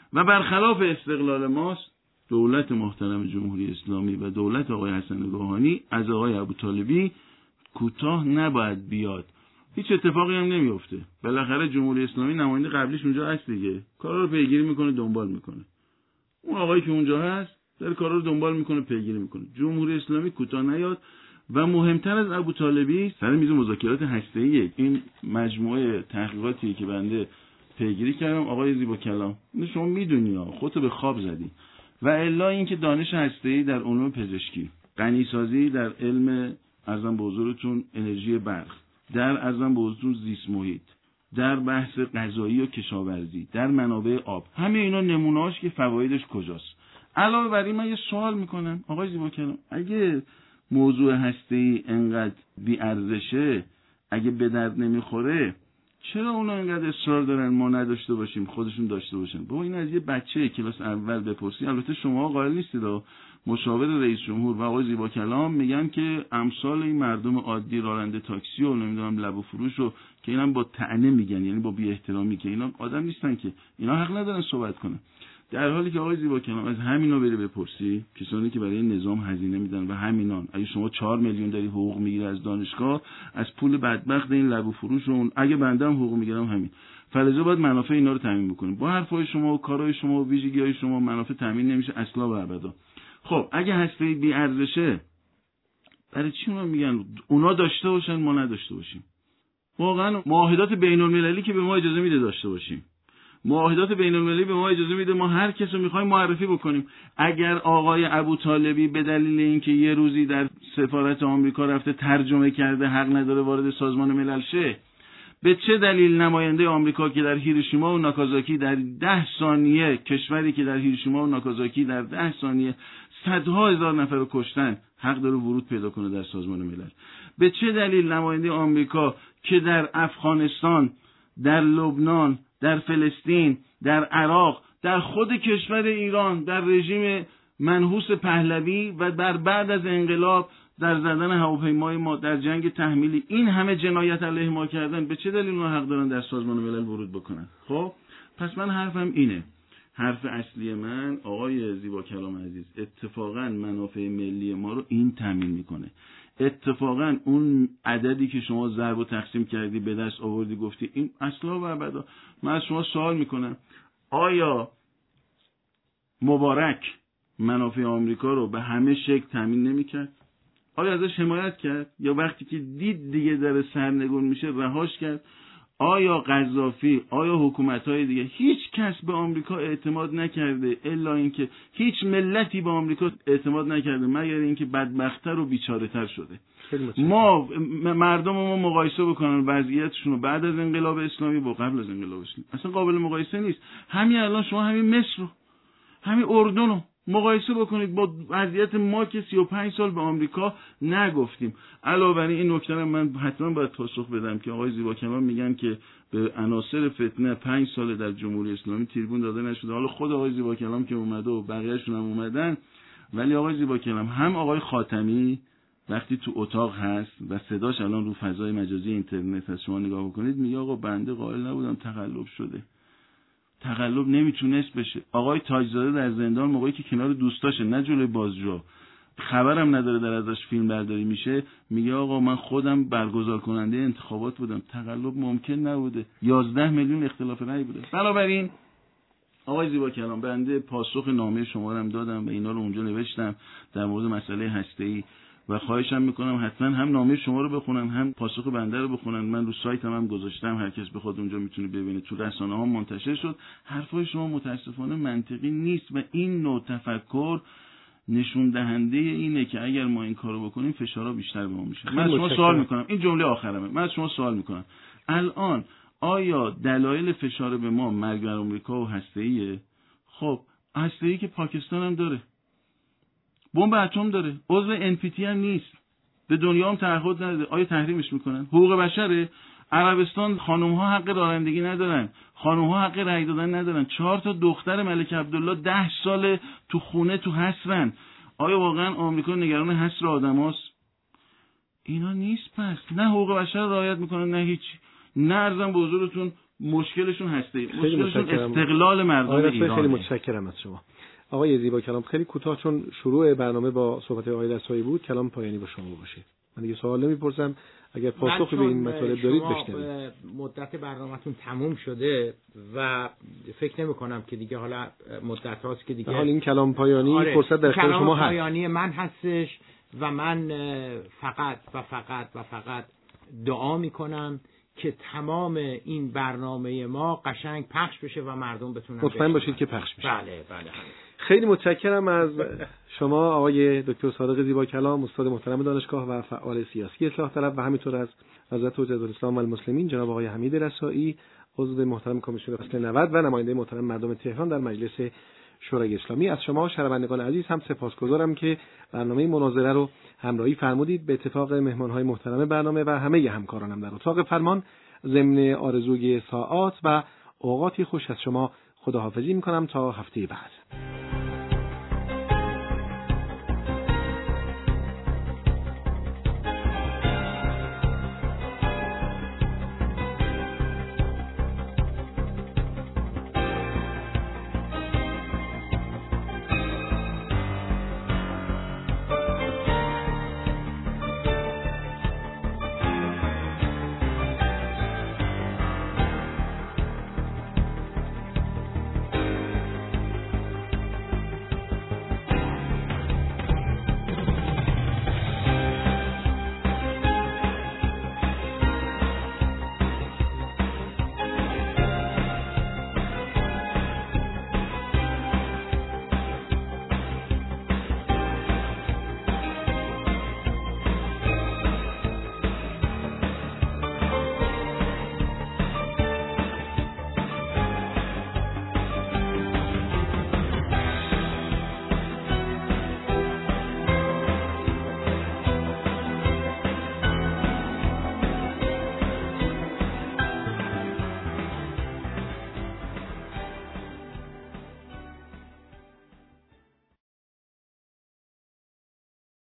و برخلاف استقلال ماست، دولت محترم جمهوری اسلامی و دولت آقای حسن روحانی از آقای ابوطالبی کوتاه نباید بیاد. هیچ اتفاقی هم نمیفته. بالاخره جمهوری اسلامی نماینده قبلیش اونجا هست دیگه، کارا رو پیگیری میکنه، دنبال میکنه. اون آقایی که اونجا هست داره کارا رو دنبال میکنه، پیگیری میکنه. جمهوری اسلامی کوتاه نیاد. و مهمتر از ابوطالبی سر میز مذاکرات هسته‌ای این مجموعه تحقیقاتی که بنده پیگیری کردم، آقای زیبا کلام، اینو شما میدونی ها، خودتو به خواب زدی. و الا اینکه دانش هسته‌ای در علوم پزشکی، غنیسازی در علم ارزم به حضورتون انرژی برق، در ارزم به حضورتون زیست محیط، در بحث غذایی و کشاورزی، در منابع آب، همه اینا نمونه‌اش که فوایدش کجاست. علاوه بر این من یه سوال میکنم آقای زیبا کلام، اگه موضوع هسته‌ای انقدر بی ارزشه، اگه به درد نمیخوره، چرا اونا انقدر اصرار دارن ما نداشته باشیم خودشون داشته باشن؟ بابا این از یه بچه کلاس اول بپرسی. البته شما قائل نیستید، مشاور رئیس جمهور و آقای زیبا کلام میگن که امثال این مردم عادی راننده تاکسی و نمیدونم لب و فروش و که اینا با طعنه میگن، یعنی با بی احترامی، که اینا آدم نیستن، که اینا حق ندارن صحبت کنن. در حالی که آقای زیبا کلام از همینا بری بپرسی، کسانی که برای این نظام هزینه میدن و همینان، اگه شما چهار میلیون داری حقوق میگیری از دانشگاه، از پول بدبخت این لب و فروش و اون، اگه بنده هم حقوق میگیرم همین، فلزا باید منافع اینا رو تامین بکنیم. با حرفای شما و کارهای شما و ویژگی‌های شما منافع تامین نمیشه اصلا و ابدا. خب اگه هسته بی ارزشه، برای چی اونا میگن اونا داشته باشن ما نداشته باشیم؟ واقعا معاهدات بین‌المللی که به ما اجازه میده داشته باشیم، معاهدات بین‌المللی به ما اجازه میده ما هر کس رو میخوایم معرفی بکنیم. اگر آقای ابوطالبی به دلیل اینکه یه روزی در سفارت آمریکا رفته ترجمه کرده حق نداره وارد سازمان ملل شه، به چه دلیل نماینده آمریکا که در هیروشیما و ناکازاکی در ده ثانیه، کشوری که در هیروشیما و ناکازاکی در ده ثانیه صدها هزار نفر رو کشتن، حق داره ورود پیدا کنه در سازمان ملل؟ به چه دلیل نماینده آمریکا که در افغانستان، در لبنان، در فلسطین، در عراق، در خود کشور ایران، در رژیم منحوس پهلوی و در بعد از انقلاب در زدن هواپیمای ما در جنگ تحمیلی این همه جنایت علیه ما کردن، به چه دلیل اونها حق دارن در سازمان ملل ورود بکنن؟ خب پس من حرفم اینه، حرف اصلی من آقای زیبا کلام عزیز، اتفاقا منافع ملی ما رو این تامین میکنه. اتفاقا اون عددی که شما ضرب و تقسیم کردی به دست آوردی گفتی این اصلا و ابدا، من از شما سوال میکنم آیا مبارک منافع آمریکا رو به همه شکل تامین نمیکرد؟ آیا ازش حمایت کرد؟ یا وقتی که دید دیگه داره سرنگون میشه رهاش کرد؟ آیا قذافی، آیا حکومت‌های دیگه، هیچ کس به آمریکا اعتماد نکرده الا اینکه هیچ ملتی به آمریکا اعتماد نکرده مگر اینکه بدبخت‌تر و بیچاره‌تر شده. ما مردم ما مقایسه بکنن وضعیتشون رو بعد از انقلاب اسلامی با قبل از انقلاب اسلامی، اصلا قابل مقایسه نیست. همین الان شما همین مصر رو، همین اردن رو مقایسه بکنید با وضعیت ما که سی و پنج سال به آمریکا نگفتیم. علاوه بر این نکته رو من حتما باید پاسخ بدم که آقای زیبا کلام میگن که به عناصر فتنه پنج سال در جمهوری اسلامی تریبون داده نشده. حالا خود آقای زیبا کلام که اومده و بقیه‌شون هم اومدن، ولی آقای زیبا کلام هم آقای خاتمی وقتی تو اتاق هست و صداش الان رو فضای مجازی اینترنت هست، شما نگاه بکنید میگه آقا بنده قائل نبودم تقلب شده. تقلب نمیتونست بشه. آقای تاجزاده در زندان موقعی که کنار دوستاشه، نه جلوی بازجو، خبرم نداره در ازش فیلم برداری میشه، میگه آقا من خودم برگزار کننده انتخابات بودم، تقلب ممکن نبوده. یازده میلیون اختلاف رأی بوده. بنابراین آقای زیبا کلام، بنده پاسخ نامه شما رو هم دادم و اینا رو اونجا نوشتم در مورد مسئله هسته‌ای و خواهشم میکنم حتما هم نامه شما رو بخونن هم پاسخ بنده رو بخونن. من رو سایتم هم گذاشتم، هر کس بخواد اونجا میتونه ببینه، تو رسانه ها منتشر شد. حرفای شما متاسفانه منطقی نیست و این نوع تفکر نشون دهنده اینه که اگر ما این کارو بکنیم فشارها بیشتر به ما میشه. من از شما سوال میکنم، این جمله آخرمه، من از شما سوال میکنم الان آیا دلایل فشار به ما مرگ بر آمریکا و هسته‌ایه؟ خب هسته‌ای که پاکستان هم داره، بمب اتم داره، عضو ان پی تی هم نیست، به دنیا هم تعهد نداره. آیا تحریمش میکنن؟ حقوق بشره. عربستان خانم ها حق رانندگی ندارن، خانم ها حق رأی دادن ندارن. چهار تا دختر ملک عبدالله ده سال تو خونه تو حصرن. آیا واقعا آمریکا نگران حصر آدماست؟ اینا نیست. پس نه حقوق بشر رعایت میکنن نه هیچ. نه ارزم به حضورتون مشکلشون هسته مشکلشون استقلال مردم ایران. خیلی متشکرم از شما آقای زیبا کلام. خیلی کوتاه چون شروع برنامه با صحبت آقای رسایی بود، کلام پایانی با شما باشه. من دیگه سوال نمیپرسم، اگر پاسخی به این مطالب دارید بشنوید. مدت برنامه‌تون تموم شده و فکر نمی‌کنم که دیگه حالا مدت هاست که دیگه حالا این کلام پایانی آره. فرصت در اختیار شما هست. کلام پایانی من هستش و من فقط و فقط و فقط دعا می‌کنم که تمام این برنامه ما قشنگ پخش بشه و مردم بتونن مطمئن باشید که پخش بشه. بله بله. خیلی متشکرم از شما آقای دکتر صادق زیبا کلام، استاد محترم دانشگاه و فعال سیاسی اصلاح طلب، و همینطور از حضرت حجت الاسلام و المسلمین جناب آقای حمید رسایی، عضو محترم کمیسیون فصل نود و نماینده محترم مردم تهران در مجلس شورای اسلامی. از شما شنوندگان عزیز هم سپاسگزارم که برنامه مناظره رو همراهی فرمودید. به اتفاق مهمان‌های محترم برنامه و همه همکارانم در اتاق فرمان، ضمن آرزوی ساعات و اوقاتی خوش از شما خداحافظی می‌کنم تا هفته بعد.